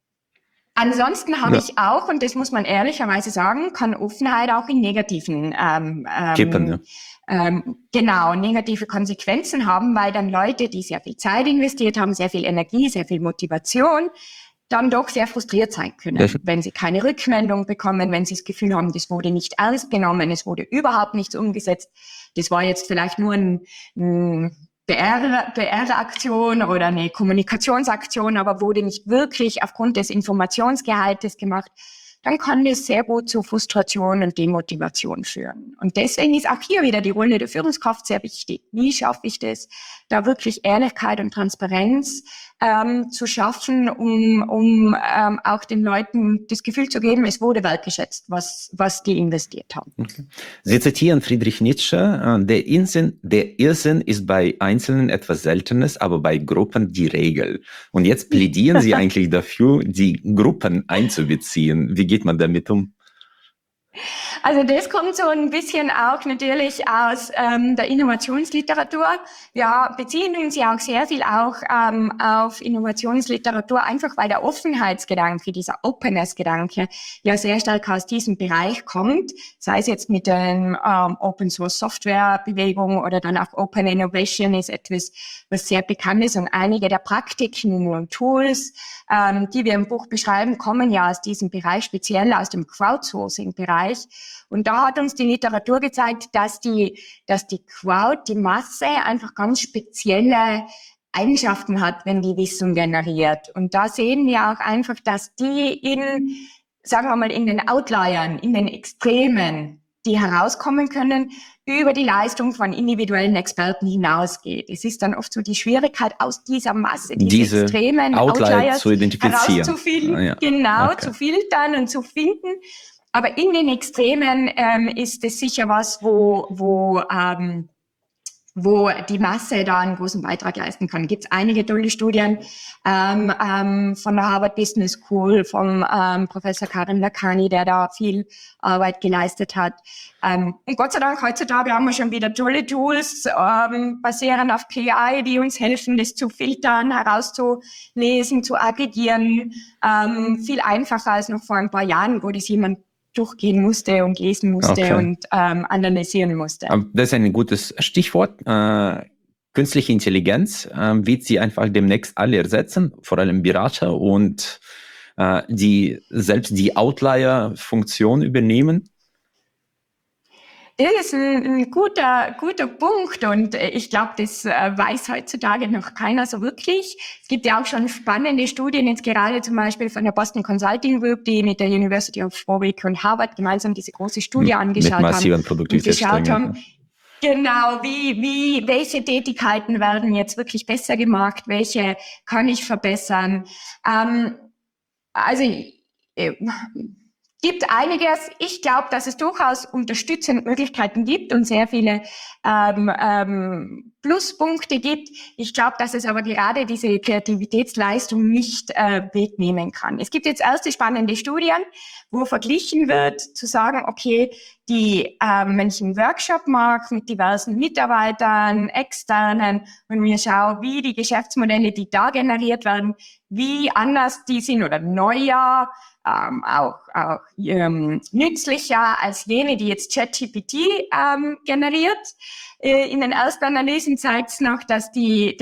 Ansonsten habe ich auch, und das muss man ehrlicherweise sagen, kann Offenheit auch in negativen Kippen, negative Konsequenzen haben, weil dann Leute, die sehr viel Zeit investiert haben, sehr viel Energie, sehr viel Motivation, dann doch sehr frustriert sein können, wenn sie keine Rückmeldung bekommen, wenn sie das Gefühl haben, das wurde nicht ernst genommen, es wurde überhaupt nichts umgesetzt. Das war jetzt vielleicht nur ein PR-Aktion oder eine Kommunikationsaktion, aber wurde nicht wirklich aufgrund des Informationsgehaltes gemacht, dann kann das sehr gut zu Frustration und Demotivation führen. Und deswegen ist auch hier wieder die Rolle der Führungskraft sehr wichtig. Wie schaffe ich das, da wirklich Ehrlichkeit und Transparenz zu schaffen, um auch den Leuten das Gefühl zu geben, es wurde wertgeschätzt, was die investiert haben. Okay. Sie zitieren Friedrich Nietzsche, der Irrsinn ist bei Einzelnen etwas Seltenes, aber bei Gruppen die Regel. Und jetzt plädieren Sie eigentlich dafür, die Gruppen einzubeziehen. Wie geht man damit um? Also das kommt so ein bisschen auch natürlich aus der Innovationsliteratur. Wir beziehen uns ja auch sehr viel auch auf Innovationsliteratur, einfach weil der Offenheitsgedanke, dieser Openness-Gedanke ja sehr stark aus diesem Bereich kommt, sei es jetzt mit den Open-Source-Software-Bewegungen oder dann auch Open Innovation ist etwas, was sehr bekannt ist. Und einige der Praktiken und Tools, die wir im Buch beschreiben, kommen ja aus diesem Bereich, speziell aus dem Crowdsourcing-Bereich. Und da hat uns die Literatur gezeigt, dass die Crowd, die Masse, einfach ganz spezielle Eigenschaften hat, wenn die Wissen generiert. Und da sehen wir auch einfach, dass die sagen wir mal, in den Outliern, in den Extremen, die herauskommen können, über die Leistung von individuellen Experten hinausgeht. Es ist dann oft so die Schwierigkeit, aus dieser Masse, diese extremen Outliers zu identifizieren. Zu filtern und zu finden. Aber in den Extremen ist es sicher was, wo die Masse da einen großen Beitrag leisten kann. Gibt es einige tolle Studien von der Harvard Business School, vom Professor Karim Lakhani, der da viel Arbeit geleistet hat. Und Gott sei Dank, heutzutage haben wir schon wieder tolle Tools, basierend auf KI, die uns helfen, das zu filtern, herauszulesen, zu aggregieren. Viel einfacher als noch vor ein paar Jahren, wo das jemand durchgehen musste und lesen musste und analysieren musste. Das ist ein gutes Stichwort. Künstliche Intelligenz wird sie einfach demnächst alle ersetzen, vor allem Berater und die selbst die Outlier-Funktion übernehmen. Das ist ein guter Punkt und ich glaube, das weiß heutzutage noch keiner so wirklich. Es gibt ja auch schon spannende Studien, jetzt gerade zum Beispiel von der Boston Consulting Group, die mit der University of Warwick und Harvard gemeinsam diese große Studie angeschaut haben. Mit massiven Produktivitätssteigerungen. Genau, welche Tätigkeiten werden jetzt wirklich besser gemacht, welche kann ich verbessern. Gibt einiges. Ich glaube, dass es durchaus unterstützende Möglichkeiten gibt und sehr viele Pluspunkte gibt. Ich glaube, dass es aber gerade diese Kreativitätsleistung nicht wegnehmen kann. Es gibt jetzt erste spannende Studien, wo verglichen wird, zu sagen, okay, wenn ich einen Workshop mache mit diversen Mitarbeitern, Externen und mir schaue, wie die Geschäftsmodelle, die da generiert werden, wie anders die sind oder neuer, auch nützlicher als jene, die jetzt ChatGPT generiert. In den ersten Analysen zeigt es noch, dass die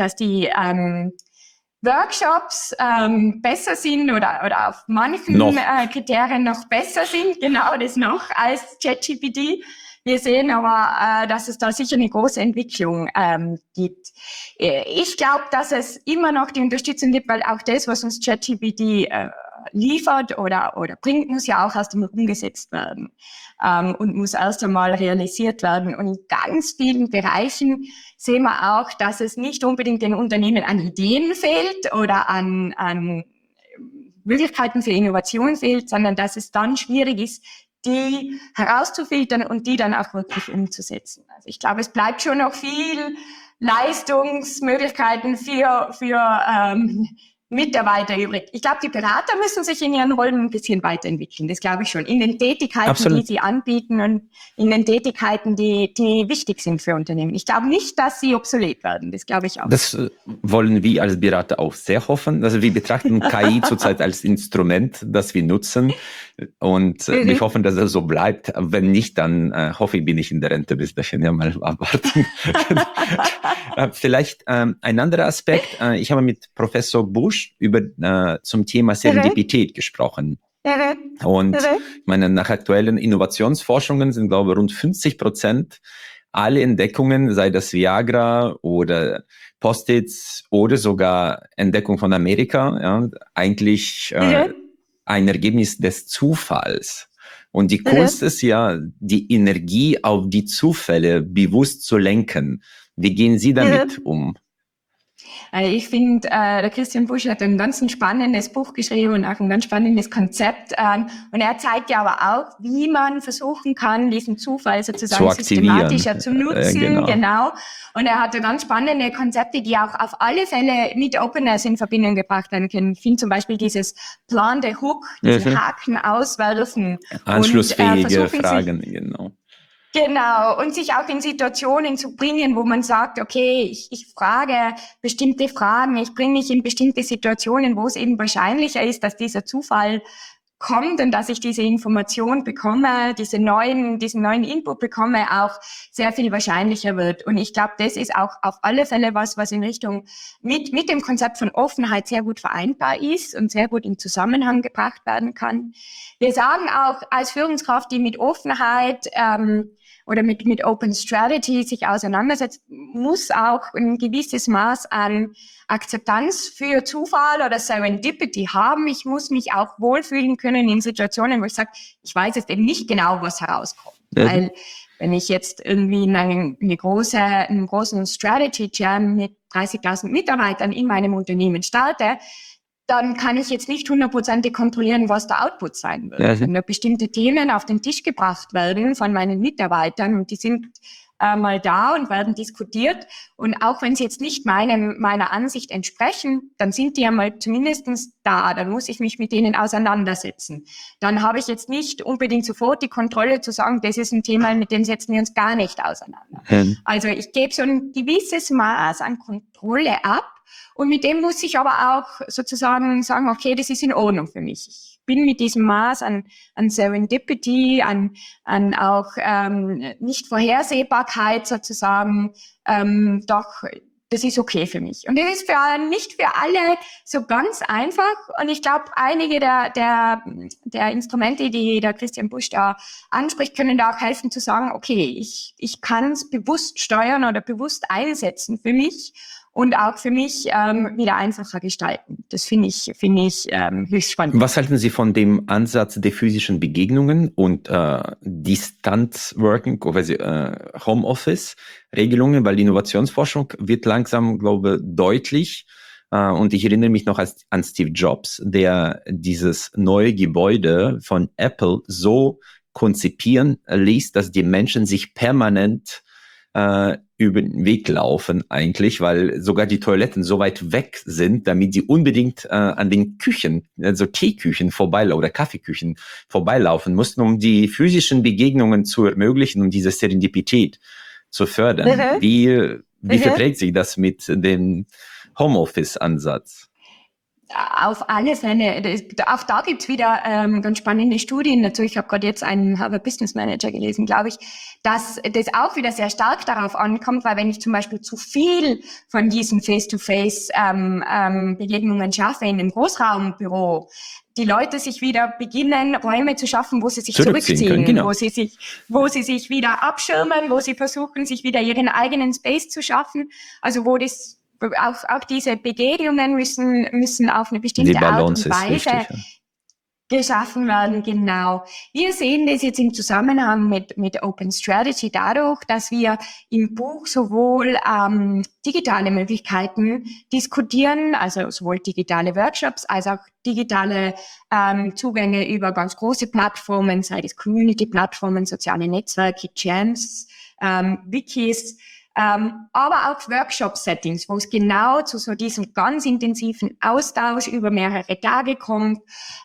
Workshops besser sind oder auf manchen Kriterien noch besser sind, genau das noch als ChatGPT. Wir sehen aber, dass es da sicher eine große Entwicklung gibt. Ich glaube, dass es immer noch die Unterstützung gibt, weil auch das, was uns ChatGPT liefert oder bringt, muss ja auch erst einmal umgesetzt werden und muss erst einmal realisiert werden. Und in ganz vielen Bereichen sehen wir auch, dass es nicht unbedingt den Unternehmen an Ideen fehlt oder an Möglichkeiten für Innovation fehlt, sondern dass es dann schwierig ist, die herauszufiltern und die dann auch wirklich umzusetzen. Also ich glaube, es bleibt schon noch viel Leistungsmöglichkeiten für Mitarbeiter übrig. Ich glaube, die Berater müssen sich in ihren Rollen ein bisschen weiterentwickeln. Das glaube ich schon. In den Tätigkeiten, Absolut. Die sie anbieten und in den Tätigkeiten, die wichtig sind für Unternehmen. Ich glaube nicht, dass sie obsolet werden. Das glaube ich auch. Das wollen wir als Berater auch sehr hoffen. Also wir betrachten KI zurzeit als Instrument, das wir nutzen. Und wir hoffen, dass es so bleibt. Wenn nicht, dann hoffe ich, bin ich in der Rente bis dahin. Ja, mal abwarten. Vielleicht ein anderer Aspekt. Ich habe mit Professor Busch zum Thema Serendipität gesprochen. Und ich meine, nach aktuellen Innovationsforschungen sind, glaube ich, rund 50% alle Entdeckungen, sei das Viagra oder Post-its oder sogar Entdeckung von Amerika, ja, eigentlich ein Ergebnis des Zufalls. Und die Kunst ist ja, die Energie auf die Zufälle bewusst zu lenken. Wie gehen Sie damit um? Ich finde, der Christian Busch hat ein ganz spannendes Buch geschrieben und auch ein ganz spannendes Konzept. Und er zeigt ja aber auch, wie man versuchen kann, diesen Zufall sozusagen systematischer zu nutzen. Genau. Und er hatte ganz spannende Konzepte, die auch auf alle Fälle mit Openness in Verbindung gebracht werden können. Ich finde zum Beispiel dieses Plan the Hook, diesen Haken auswerfen. Anschlussfähige Fragen, genau. Genau, und sich auch in Situationen zu bringen, wo man sagt, okay, ich frage bestimmte Fragen, ich bringe mich in bestimmte Situationen, wo es eben wahrscheinlicher ist, dass dieser Zufall kommt und dass ich diese Information bekomme, diesen neuen Input bekomme, auch sehr viel wahrscheinlicher wird. Und ich glaube, das ist auch auf alle Fälle was in Richtung mit dem Konzept von Offenheit sehr gut vereinbar ist und sehr gut in Zusammenhang gebracht werden kann. Wir sagen auch als Führungskraft, die mit Offenheit oder mit Open Strategy sich auseinandersetzt, muss auch ein gewisses Maß an Akzeptanz für Zufall oder Serendipity haben. Ich muss mich auch wohlfühlen können in Situationen, wo ich sage, ich weiß jetzt eben nicht genau, was herauskommt. Weil wenn ich jetzt irgendwie in einen großen Strategy Jam mit 30.000 Mitarbeitern in meinem Unternehmen starte, dann kann ich jetzt nicht 100% kontrollieren, was der Output sein wird. Wenn da bestimmte Themen auf den Tisch gebracht werden von meinen Mitarbeitern und die sind mal da und werden diskutiert und auch wenn sie jetzt nicht meiner Ansicht entsprechen, dann sind die ja mal zumindestens da, dann muss ich mich mit denen auseinandersetzen. Dann habe ich jetzt nicht unbedingt sofort die Kontrolle zu sagen, das ist ein Thema, mit dem setzen wir uns gar nicht auseinander. Also ich gebe so ein gewisses Maß an Kontrolle ab. Und mit dem muss ich aber auch sozusagen sagen, okay, das ist in Ordnung für mich. Ich bin mit diesem Maß an Serendipity, an auch Nicht-Vorhersehbarkeit sozusagen, doch, das ist okay für mich. Und das ist nicht für alle so ganz einfach. Und ich glaube, einige der Instrumente, die der Christian Busch da anspricht, können da auch helfen zu sagen, okay, ich kann es bewusst steuern oder bewusst einsetzen für mich. Und auch für mich wieder einfacher gestalten. Das finde ich höchst spannend. Was halten Sie von dem Ansatz der physischen Begegnungen und Distanz-Working, Homeoffice-Regelungen? Weil die Innovationsforschung wird langsam, glaube ich, deutlich. Und ich erinnere mich noch an Steve Jobs, der dieses neue Gebäude von Apple so konzipieren ließ, dass die Menschen sich permanent über den Weg laufen eigentlich, weil sogar die Toiletten so weit weg sind, damit sie unbedingt an den Küchen, also Teeküchen oder Kaffeeküchen vorbeilaufen mussten, um die physischen Begegnungen zu ermöglichen und diese Serendipität zu fördern. Wie verträgt sich das mit dem Homeoffice-Ansatz? Auf alle Fälle. Auch da gibt's wieder ganz spannende Studien dazu. Ich habe gerade jetzt einen Harvard Business Manager gelesen, glaube ich, dass das auch wieder sehr stark darauf ankommt, weil wenn ich zum Beispiel zu viel von diesen Face-to-Face Begegnungen schaffe in einem Großraumbüro, die Leute sich wieder beginnen, Räume zu schaffen, wo sie sich zurückziehen können, genau. wo sie sich wieder abschirmen, wo sie versuchen, sich wieder ihren eigenen Space zu schaffen. Also wo das auch diese Begegnungen müssen auf eine bestimmte Art und Weise geschaffen werden, genau. Wir sehen das jetzt im Zusammenhang mit Open Strategy dadurch, dass wir im Buch sowohl digitale Möglichkeiten diskutieren, also sowohl digitale Workshops als auch digitale Zugänge über ganz große Plattformen, sei es Community-Plattformen, soziale Netzwerke, Jams, Wikis, aber auch Workshop-Settings, wo es genau zu so diesem ganz intensiven Austausch über mehrere Tage kommt.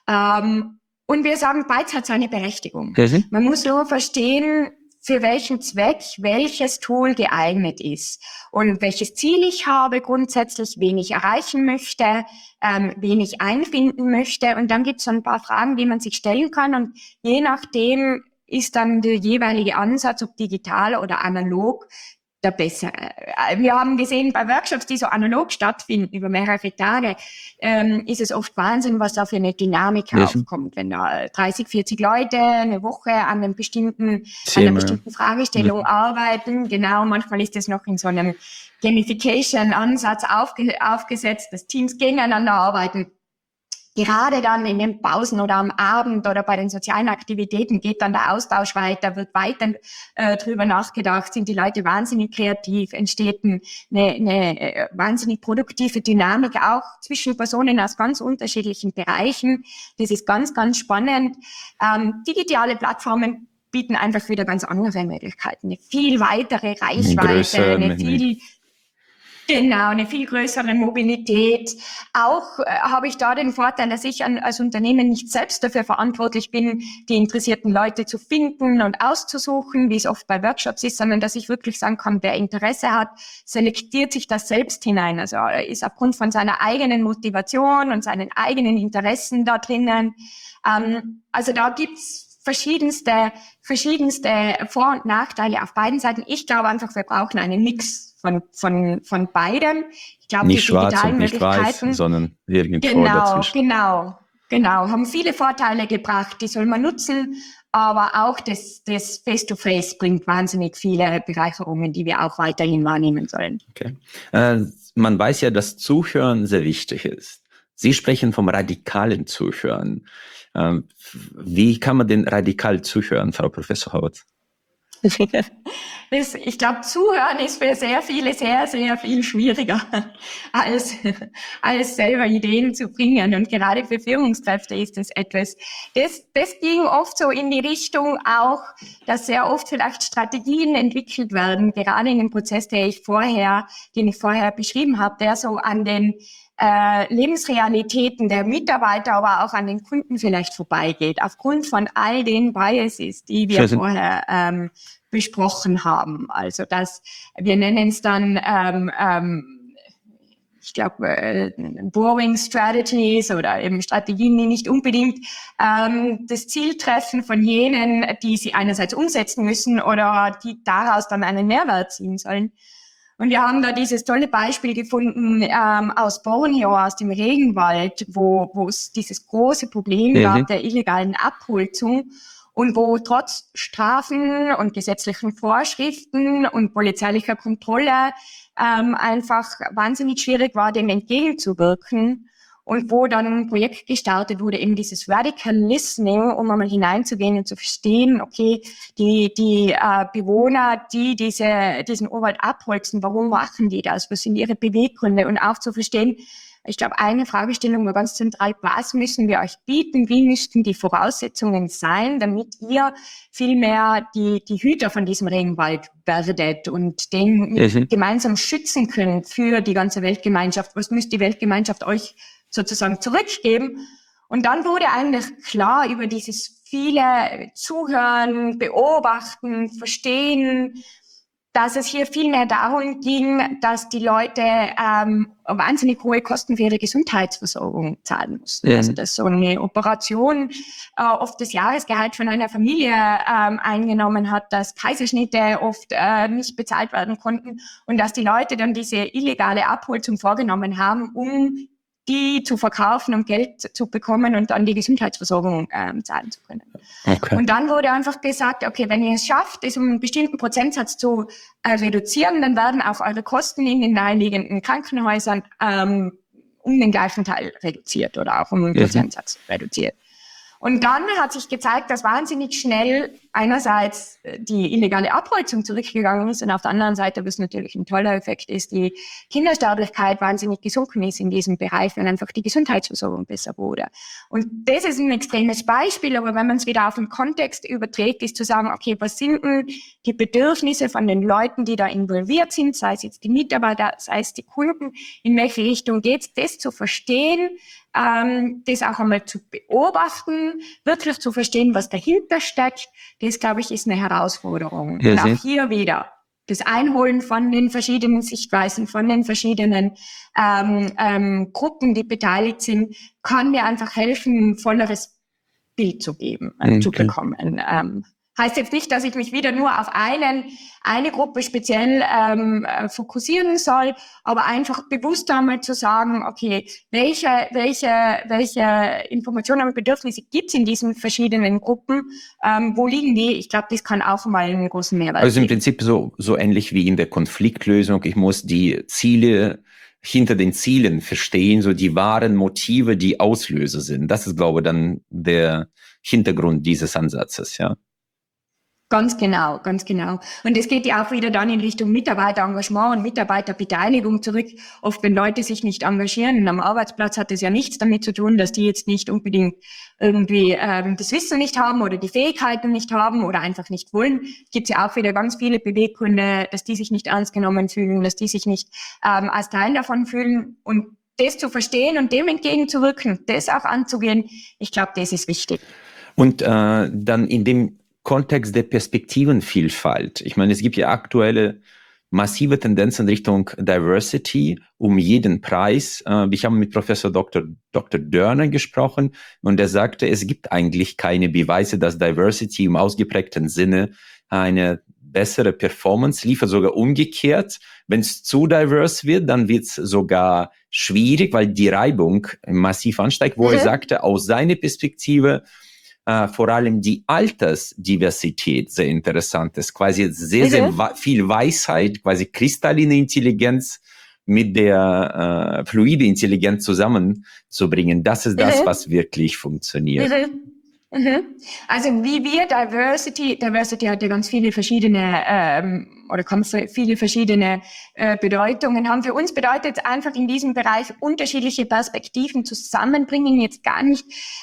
Und wir sagen, beides hat seine Berechtigung. Man muss nur verstehen, für welchen Zweck welches Tool geeignet ist und welches Ziel ich habe grundsätzlich, wen ich erreichen möchte, wen ich einfinden möchte. Und dann gibt es so ein paar Fragen, die man sich stellen kann. Und je nachdem ist dann der jeweilige Ansatz, ob digital oder analog, der bessere. Wir haben gesehen, bei Workshops, die so analog stattfinden, über mehrere Tage, ist es oft Wahnsinn, was da für eine Dynamik aufkommt. Wenn da 30, 40 Leute eine Woche an einer bestimmten Fragestellung arbeiten, genau, manchmal ist es noch in so einem Gamification-Ansatz aufgesetzt, dass Teams gegeneinander arbeiten. Gerade dann in den Pausen oder am Abend oder bei den sozialen Aktivitäten geht dann der Austausch weiter, wird weiter drüber nachgedacht, sind die Leute wahnsinnig kreativ, entsteht eine wahnsinnig produktive Dynamik auch zwischen Personen aus ganz unterschiedlichen Bereichen. Das ist ganz, ganz spannend. Digitale Plattformen bieten einfach wieder ganz andere Möglichkeiten, eine viel weitere Reichweite, eine viel größere Mobilität. Auch habe ich da den Vorteil, dass ich als Unternehmen nicht selbst dafür verantwortlich bin, die interessierten Leute zu finden und auszusuchen, wie es oft bei Workshops ist, sondern dass ich wirklich sagen kann, wer Interesse hat, selektiert sich das selbst hinein. Also er ist aufgrund von seiner eigenen Motivation und seinen eigenen Interessen da drinnen. Also da gibt's verschiedenste Vor- und Nachteile auf beiden Seiten. Ich glaube einfach, wir brauchen einen Mix von beidem. Ich glaube, nicht die digitalen schwarz und nicht Möglichkeiten, weiß, sondern irgendwo dazwischen. Genau, haben viele Vorteile gebracht, die soll man nutzen, aber auch das Face-to-Face bringt wahnsinnig viele Bereicherungen, die wir auch weiterhin wahrnehmen sollen. Okay. Man weiß ja, dass Zuhören sehr wichtig ist. Sie sprechen vom radikalen Zuhören. Wie kann man denn radikal zuhören, Frau Professor Howard? Ich glaube, Zuhören ist für sehr viele sehr, sehr viel schwieriger, als selber Ideen zu bringen. Und gerade für Führungskräfte ist das etwas, das ging oft so in die Richtung auch, dass sehr oft vielleicht Strategien entwickelt werden, gerade in dem Prozess, den ich vorher beschrieben habe, der so an den Lebensrealitäten der Mitarbeiter, aber auch an den Kunden vielleicht vorbeigeht, aufgrund von all den Biases, die wir vorher besprochen haben. Also wir nennen es dann, ich glaube, Boring Strategies oder eben Strategien, die nicht unbedingt das Ziel treffen von jenen, die sie einerseits umsetzen müssen oder die daraus dann einen Mehrwert ziehen sollen. Und wir haben da dieses tolle Beispiel gefunden aus Borneo, aus dem Regenwald, wo es dieses große Problem gab der illegalen Abholzung und wo trotz Strafen und gesetzlichen Vorschriften und polizeilicher Kontrolle einfach wahnsinnig schwierig war, dem entgegenzuwirken. Und wo dann ein Projekt gestartet wurde, eben dieses Radical Listening, um einmal hineinzugehen und zu verstehen, okay, die Bewohner, die diesen Urwald abholzen, warum machen die das? Was sind ihre Beweggründe? Und auch zu verstehen, ich glaube, eine Fragestellung war ganz zentral, was müssen wir euch bieten? Wie müssten die Voraussetzungen sein, damit ihr vielmehr die Hüter von diesem Regenwald werdet und den gemeinsam schützen könnt für die ganze Weltgemeinschaft? Was müsste die Weltgemeinschaft euch sozusagen zurückgeben? Und dann wurde eigentlich klar über dieses viele Zuhören, Beobachten, Verstehen, dass es hier viel mehr darum ging, dass die Leute wahnsinnig hohe Kosten für ihre Gesundheitsversorgung zahlen mussten. Also dass so eine Operation oft das Jahresgehalt von einer Familie eingenommen hat, dass Kaiserschnitte oft nicht bezahlt werden konnten und dass die Leute dann diese illegale Abholzung vorgenommen haben, um die zu verkaufen, um Geld zu bekommen und dann die Gesundheitsversorgung zahlen zu können. Okay. Und dann wurde einfach gesagt, okay, wenn ihr es schafft, es um einen bestimmten Prozentsatz zu reduzieren, dann werden auch eure Kosten in den naheliegenden Krankenhäusern um den gleichen Teil reduziert oder auch um einen Prozentsatz reduziert. Und dann hat sich gezeigt, dass wahnsinnig schnell einerseits die illegale Abholzung zurückgegangen ist und auf der anderen Seite, was natürlich ein toller Effekt ist, die Kindersterblichkeit wahnsinnig gesunken ist in diesem Bereich, weil einfach die Gesundheitsversorgung besser wurde. Und das ist ein extremes Beispiel, aber wenn man es wieder auf den Kontext überträgt, ist zu sagen, okay, was sind denn die Bedürfnisse von den Leuten, die da involviert sind, sei es jetzt die Mitarbeiter, sei es die Kunden, in welche Richtung geht's, das zu verstehen, das auch einmal zu beobachten, wirklich zu verstehen, was dahinter steckt, das, glaube ich, ist eine Herausforderung. Und auch hier wieder das Einholen von den verschiedenen Sichtweisen, von den verschiedenen Gruppen, die beteiligt sind, kann mir einfach helfen, ein volleres Bild zu geben, zu bekommen. Heißt jetzt nicht, dass ich mich wieder nur auf eine Gruppe speziell fokussieren soll, aber einfach bewusst einmal zu sagen, okay, welche Informationen und Bedürfnisse gibt es in diesen verschiedenen Gruppen, wo liegen die? Ich glaube, das kann auch mal einen großen Mehrwert Also im geben. Prinzip so ähnlich wie in der Konfliktlösung. Ich muss die Ziele hinter den Zielen verstehen, so die wahren Motive, die Auslöser sind. Das ist, glaube ich, dann der Hintergrund dieses Ansatzes, ja. Ganz genau, ganz genau. Und es geht ja auch wieder dann in Richtung Mitarbeiterengagement und Mitarbeiterbeteiligung zurück. Oft, wenn Leute sich nicht engagieren und am Arbeitsplatz, hat es ja nichts damit zu tun, dass die jetzt nicht unbedingt irgendwie das Wissen nicht haben oder die Fähigkeiten nicht haben oder einfach nicht wollen. Es gibt ja auch wieder ganz viele Beweggründe, dass die sich nicht ernst genommen fühlen, dass die sich nicht als Teil davon fühlen. Und das zu verstehen und dem entgegenzuwirken, das auch anzugehen, ich glaube, das ist wichtig. Und dann in dem Kontext der Perspektivenvielfalt. Ich meine, es gibt ja aktuelle massive Tendenzen Richtung Diversity um jeden Preis. Ich habe mit Professor Dr. Dörner gesprochen und er sagte, es gibt eigentlich keine Beweise, dass Diversity im ausgeprägten Sinne eine bessere Performance liefert, sogar umgekehrt. Wenn es zu diverse wird, dann wird es sogar schwierig, weil die Reibung massiv ansteigt, wo er sagte, aus seiner Perspektive, vor allem die Altersdiversität sehr interessant ist. Quasi sehr viel Weisheit, quasi kristalline Intelligenz mit der fluide Intelligenz zusammenzubringen. Das ist das, was wirklich funktioniert. Also wie wir Diversity hat ja ganz viele verschiedene oder kann viele verschiedene Bedeutungen haben. Für uns bedeutet einfach in diesem Bereich unterschiedliche Perspektiven zusammenbringen, jetzt gar nicht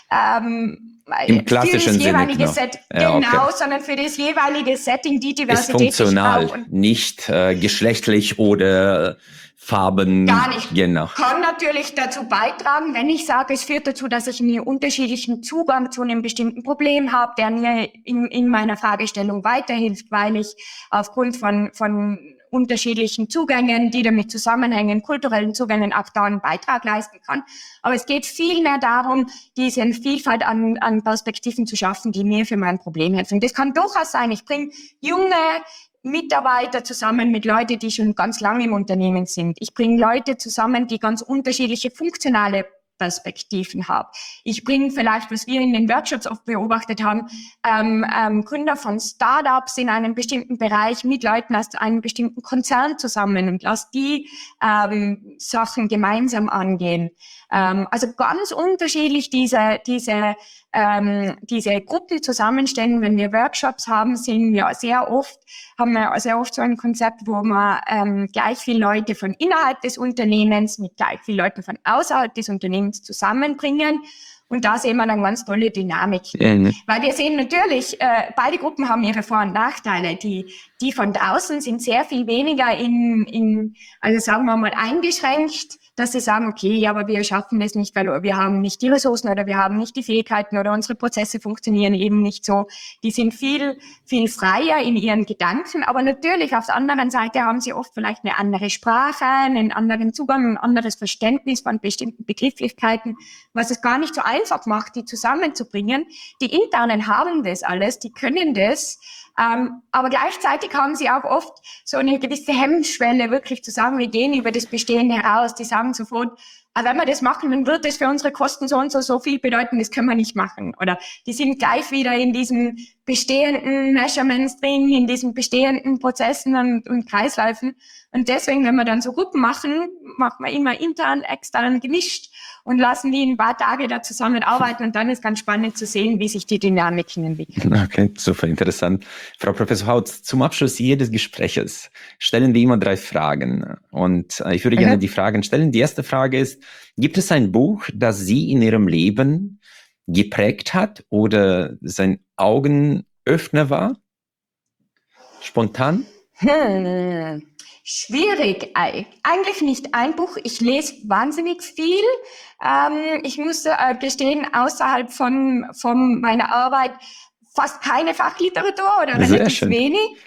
im klassischen für das Sinne, jeweilige genau. Sondern für das jeweilige Setting, die Diversität. Ist funktional, nicht geschlechtlich oder Farben. Gar nicht. Genau. Kann natürlich dazu beitragen, wenn ich sage, es führt dazu, dass ich einen unterschiedlichen Zugang zu einem bestimmten Problem habe, der mir in meiner Fragestellung weiterhilft, weil ich aufgrund von unterschiedlichen Zugängen, die damit zusammenhängen, kulturellen Zugängen auch da einen Beitrag leisten kann. Aber es geht viel mehr darum, diese Vielfalt an Perspektiven zu schaffen, die mir für mein Problem helfen. Das kann durchaus sein, ich bringe junge Mitarbeiter zusammen mit Leuten, die schon ganz lange im Unternehmen sind. Ich bringe Leute zusammen, die ganz unterschiedliche funktionale Perspektiven haben. Ich bringe vielleicht, was wir in den Workshops oft beobachtet haben, Gründer von Startups in einem bestimmten Bereich mit Leuten aus einem bestimmten Konzern zusammen und lass die Sachen gemeinsam angehen. Also ganz unterschiedlich diese Gruppen zusammenstellen, wenn wir Workshops haben, haben wir sehr oft so ein Konzept, wo wir gleich viele Leute von innerhalb des Unternehmens mit gleich vielen Leuten von außerhalb des Unternehmens zusammenbringen. Und da sehen wir dann ganz tolle Dynamik. Weil wir sehen natürlich, beide Gruppen haben ihre Vor- und Nachteile. Die von draußen sind sehr viel weniger also sagen wir mal, eingeschränkt, dass sie sagen, okay, ja, aber wir schaffen das nicht, weil wir haben nicht die Ressourcen oder wir haben nicht die Fähigkeiten oder unsere Prozesse funktionieren eben nicht so. Die sind viel, viel freier in ihren Gedanken, aber natürlich auf der anderen Seite haben sie oft vielleicht eine andere Sprache, einen anderen Zugang, ein anderes Verständnis von bestimmten Begrifflichkeiten, was es gar nicht so einfach macht, die zusammenzubringen. Die Internen haben das alles, die können das, aber gleichzeitig haben sie auch oft so eine gewisse Hemmschwelle, wirklich zu sagen, wir gehen über das Bestehende heraus. Die sagen sofort, wenn wir das machen, dann wird das für unsere Kosten so und so viel bedeuten, das können wir nicht machen. Oder die sind gleich wieder in diesen bestehenden Measurements drin, in diesen bestehenden Prozessen und Kreisläufen. Und deswegen, wenn wir dann so Gruppen machen, machen wir immer intern, extern gemischt und lassen die ein paar Tage da zusammenarbeiten. Und dann ist ganz spannend zu sehen, wie sich die Dynamiken entwickeln. Okay, super interessant. Frau Professor Hautz, zum Abschluss jedes Gespräches stellen wir immer 3 Fragen. Und ich würde gerne die Fragen stellen. Die erste Frage ist, gibt es ein Buch, das Sie in Ihrem Leben geprägt hat oder sein Augenöffner war? Spontan? Schwierig. Eigentlich nicht ein Buch. Ich lese wahnsinnig viel. Ich muss gestehen, außerhalb von meiner Arbeit fast keine Fachliteratur oder relativ wenig.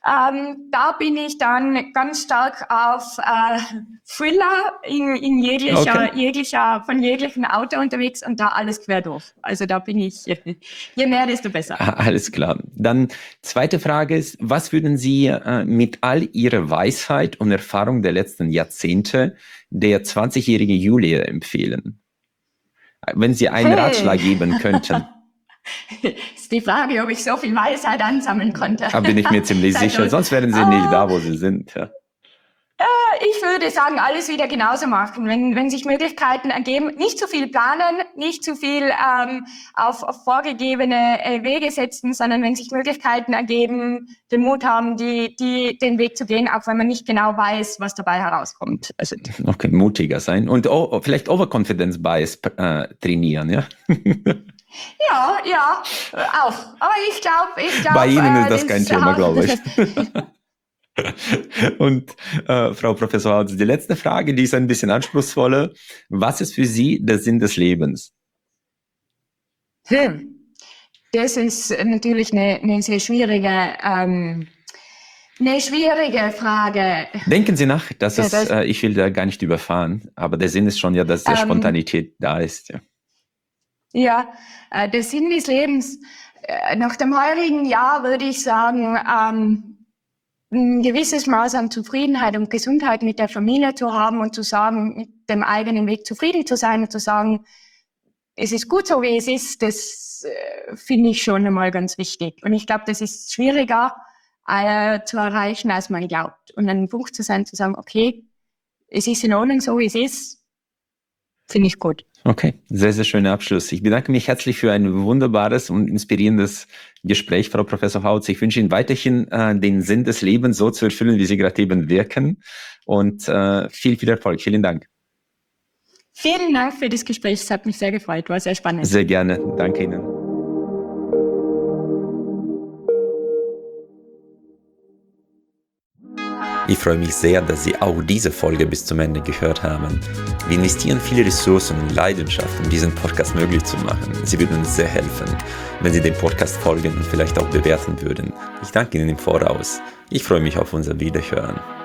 Da bin ich dann ganz stark auf Thriller in von jeglichem Auto unterwegs und da alles quer durch. Also da bin ich, je mehr, desto besser. Alles klar. Dann zweite Frage ist, was würden Sie mit all Ihrer Weisheit und Erfahrung der letzten Jahrzehnte der 20-jährigen Julia empfehlen? Wenn Sie einen Ratschlag geben könnten. Ist die Frage, ob ich so viel Weisheit ansammeln konnte. Da bin ich mir ziemlich sicher, sonst wären Sie nicht da, wo Sie sind. Ja. Ich würde sagen, alles wieder genauso machen. Wenn sich Möglichkeiten ergeben, nicht zu viel planen, nicht zu viel auf vorgegebene Wege setzen, sondern wenn sich Möglichkeiten ergeben, den Mut haben, den Weg zu gehen, auch wenn man nicht genau weiß, was dabei herauskommt. Also, okay, mutiger sein und vielleicht Overconfidence Bias trainieren, ja? Ja, auch. Aber ich glaube, bei Ihnen ist das kein Thema, glaube ich. Und Frau Professor Hautz, die letzte Frage, die ist ein bisschen anspruchsvoller. Was ist für Sie der Sinn des Lebens? Das ist natürlich eine sehr schwierige Frage. Denken Sie nach, ich will da gar nicht überfahren, aber der Sinn ist schon ja, dass der Spontanität da ist. Ja, der Sinn des Lebens. Nach dem heurigen Jahr würde ich sagen, ein gewisses Maß an Zufriedenheit und Gesundheit mit der Familie zu haben und zu sagen, mit dem eigenen Weg zufrieden zu sein und zu sagen, es ist gut so, wie es ist, das finde ich schon einmal ganz wichtig. Und ich glaube, das ist schwieriger zu erreichen, als man glaubt. Und an dem Punkt zu sein, zu sagen, okay, es ist in Ordnung, so wie es ist, finde ich gut. Okay, sehr, sehr schöner Abschluss. Ich bedanke mich herzlich für ein wunderbares und inspirierendes Gespräch, Frau Professor Hautz. Ich wünsche Ihnen weiterhin den Sinn des Lebens so zu erfüllen, wie Sie gerade eben wirken. Und viel, viel Erfolg. Vielen Dank. Vielen Dank für das Gespräch. Es hat mich sehr gefreut. War sehr spannend. Sehr gerne. Danke Ihnen. Ich freue mich sehr, dass Sie auch diese Folge bis zum Ende gehört haben. Wir investieren viele Ressourcen und Leidenschaft, um diesen Podcast möglich zu machen. Sie würden uns sehr helfen, wenn Sie dem Podcast folgen und vielleicht auch bewerten würden. Ich danke Ihnen im Voraus. Ich freue mich auf unser Wiederhören.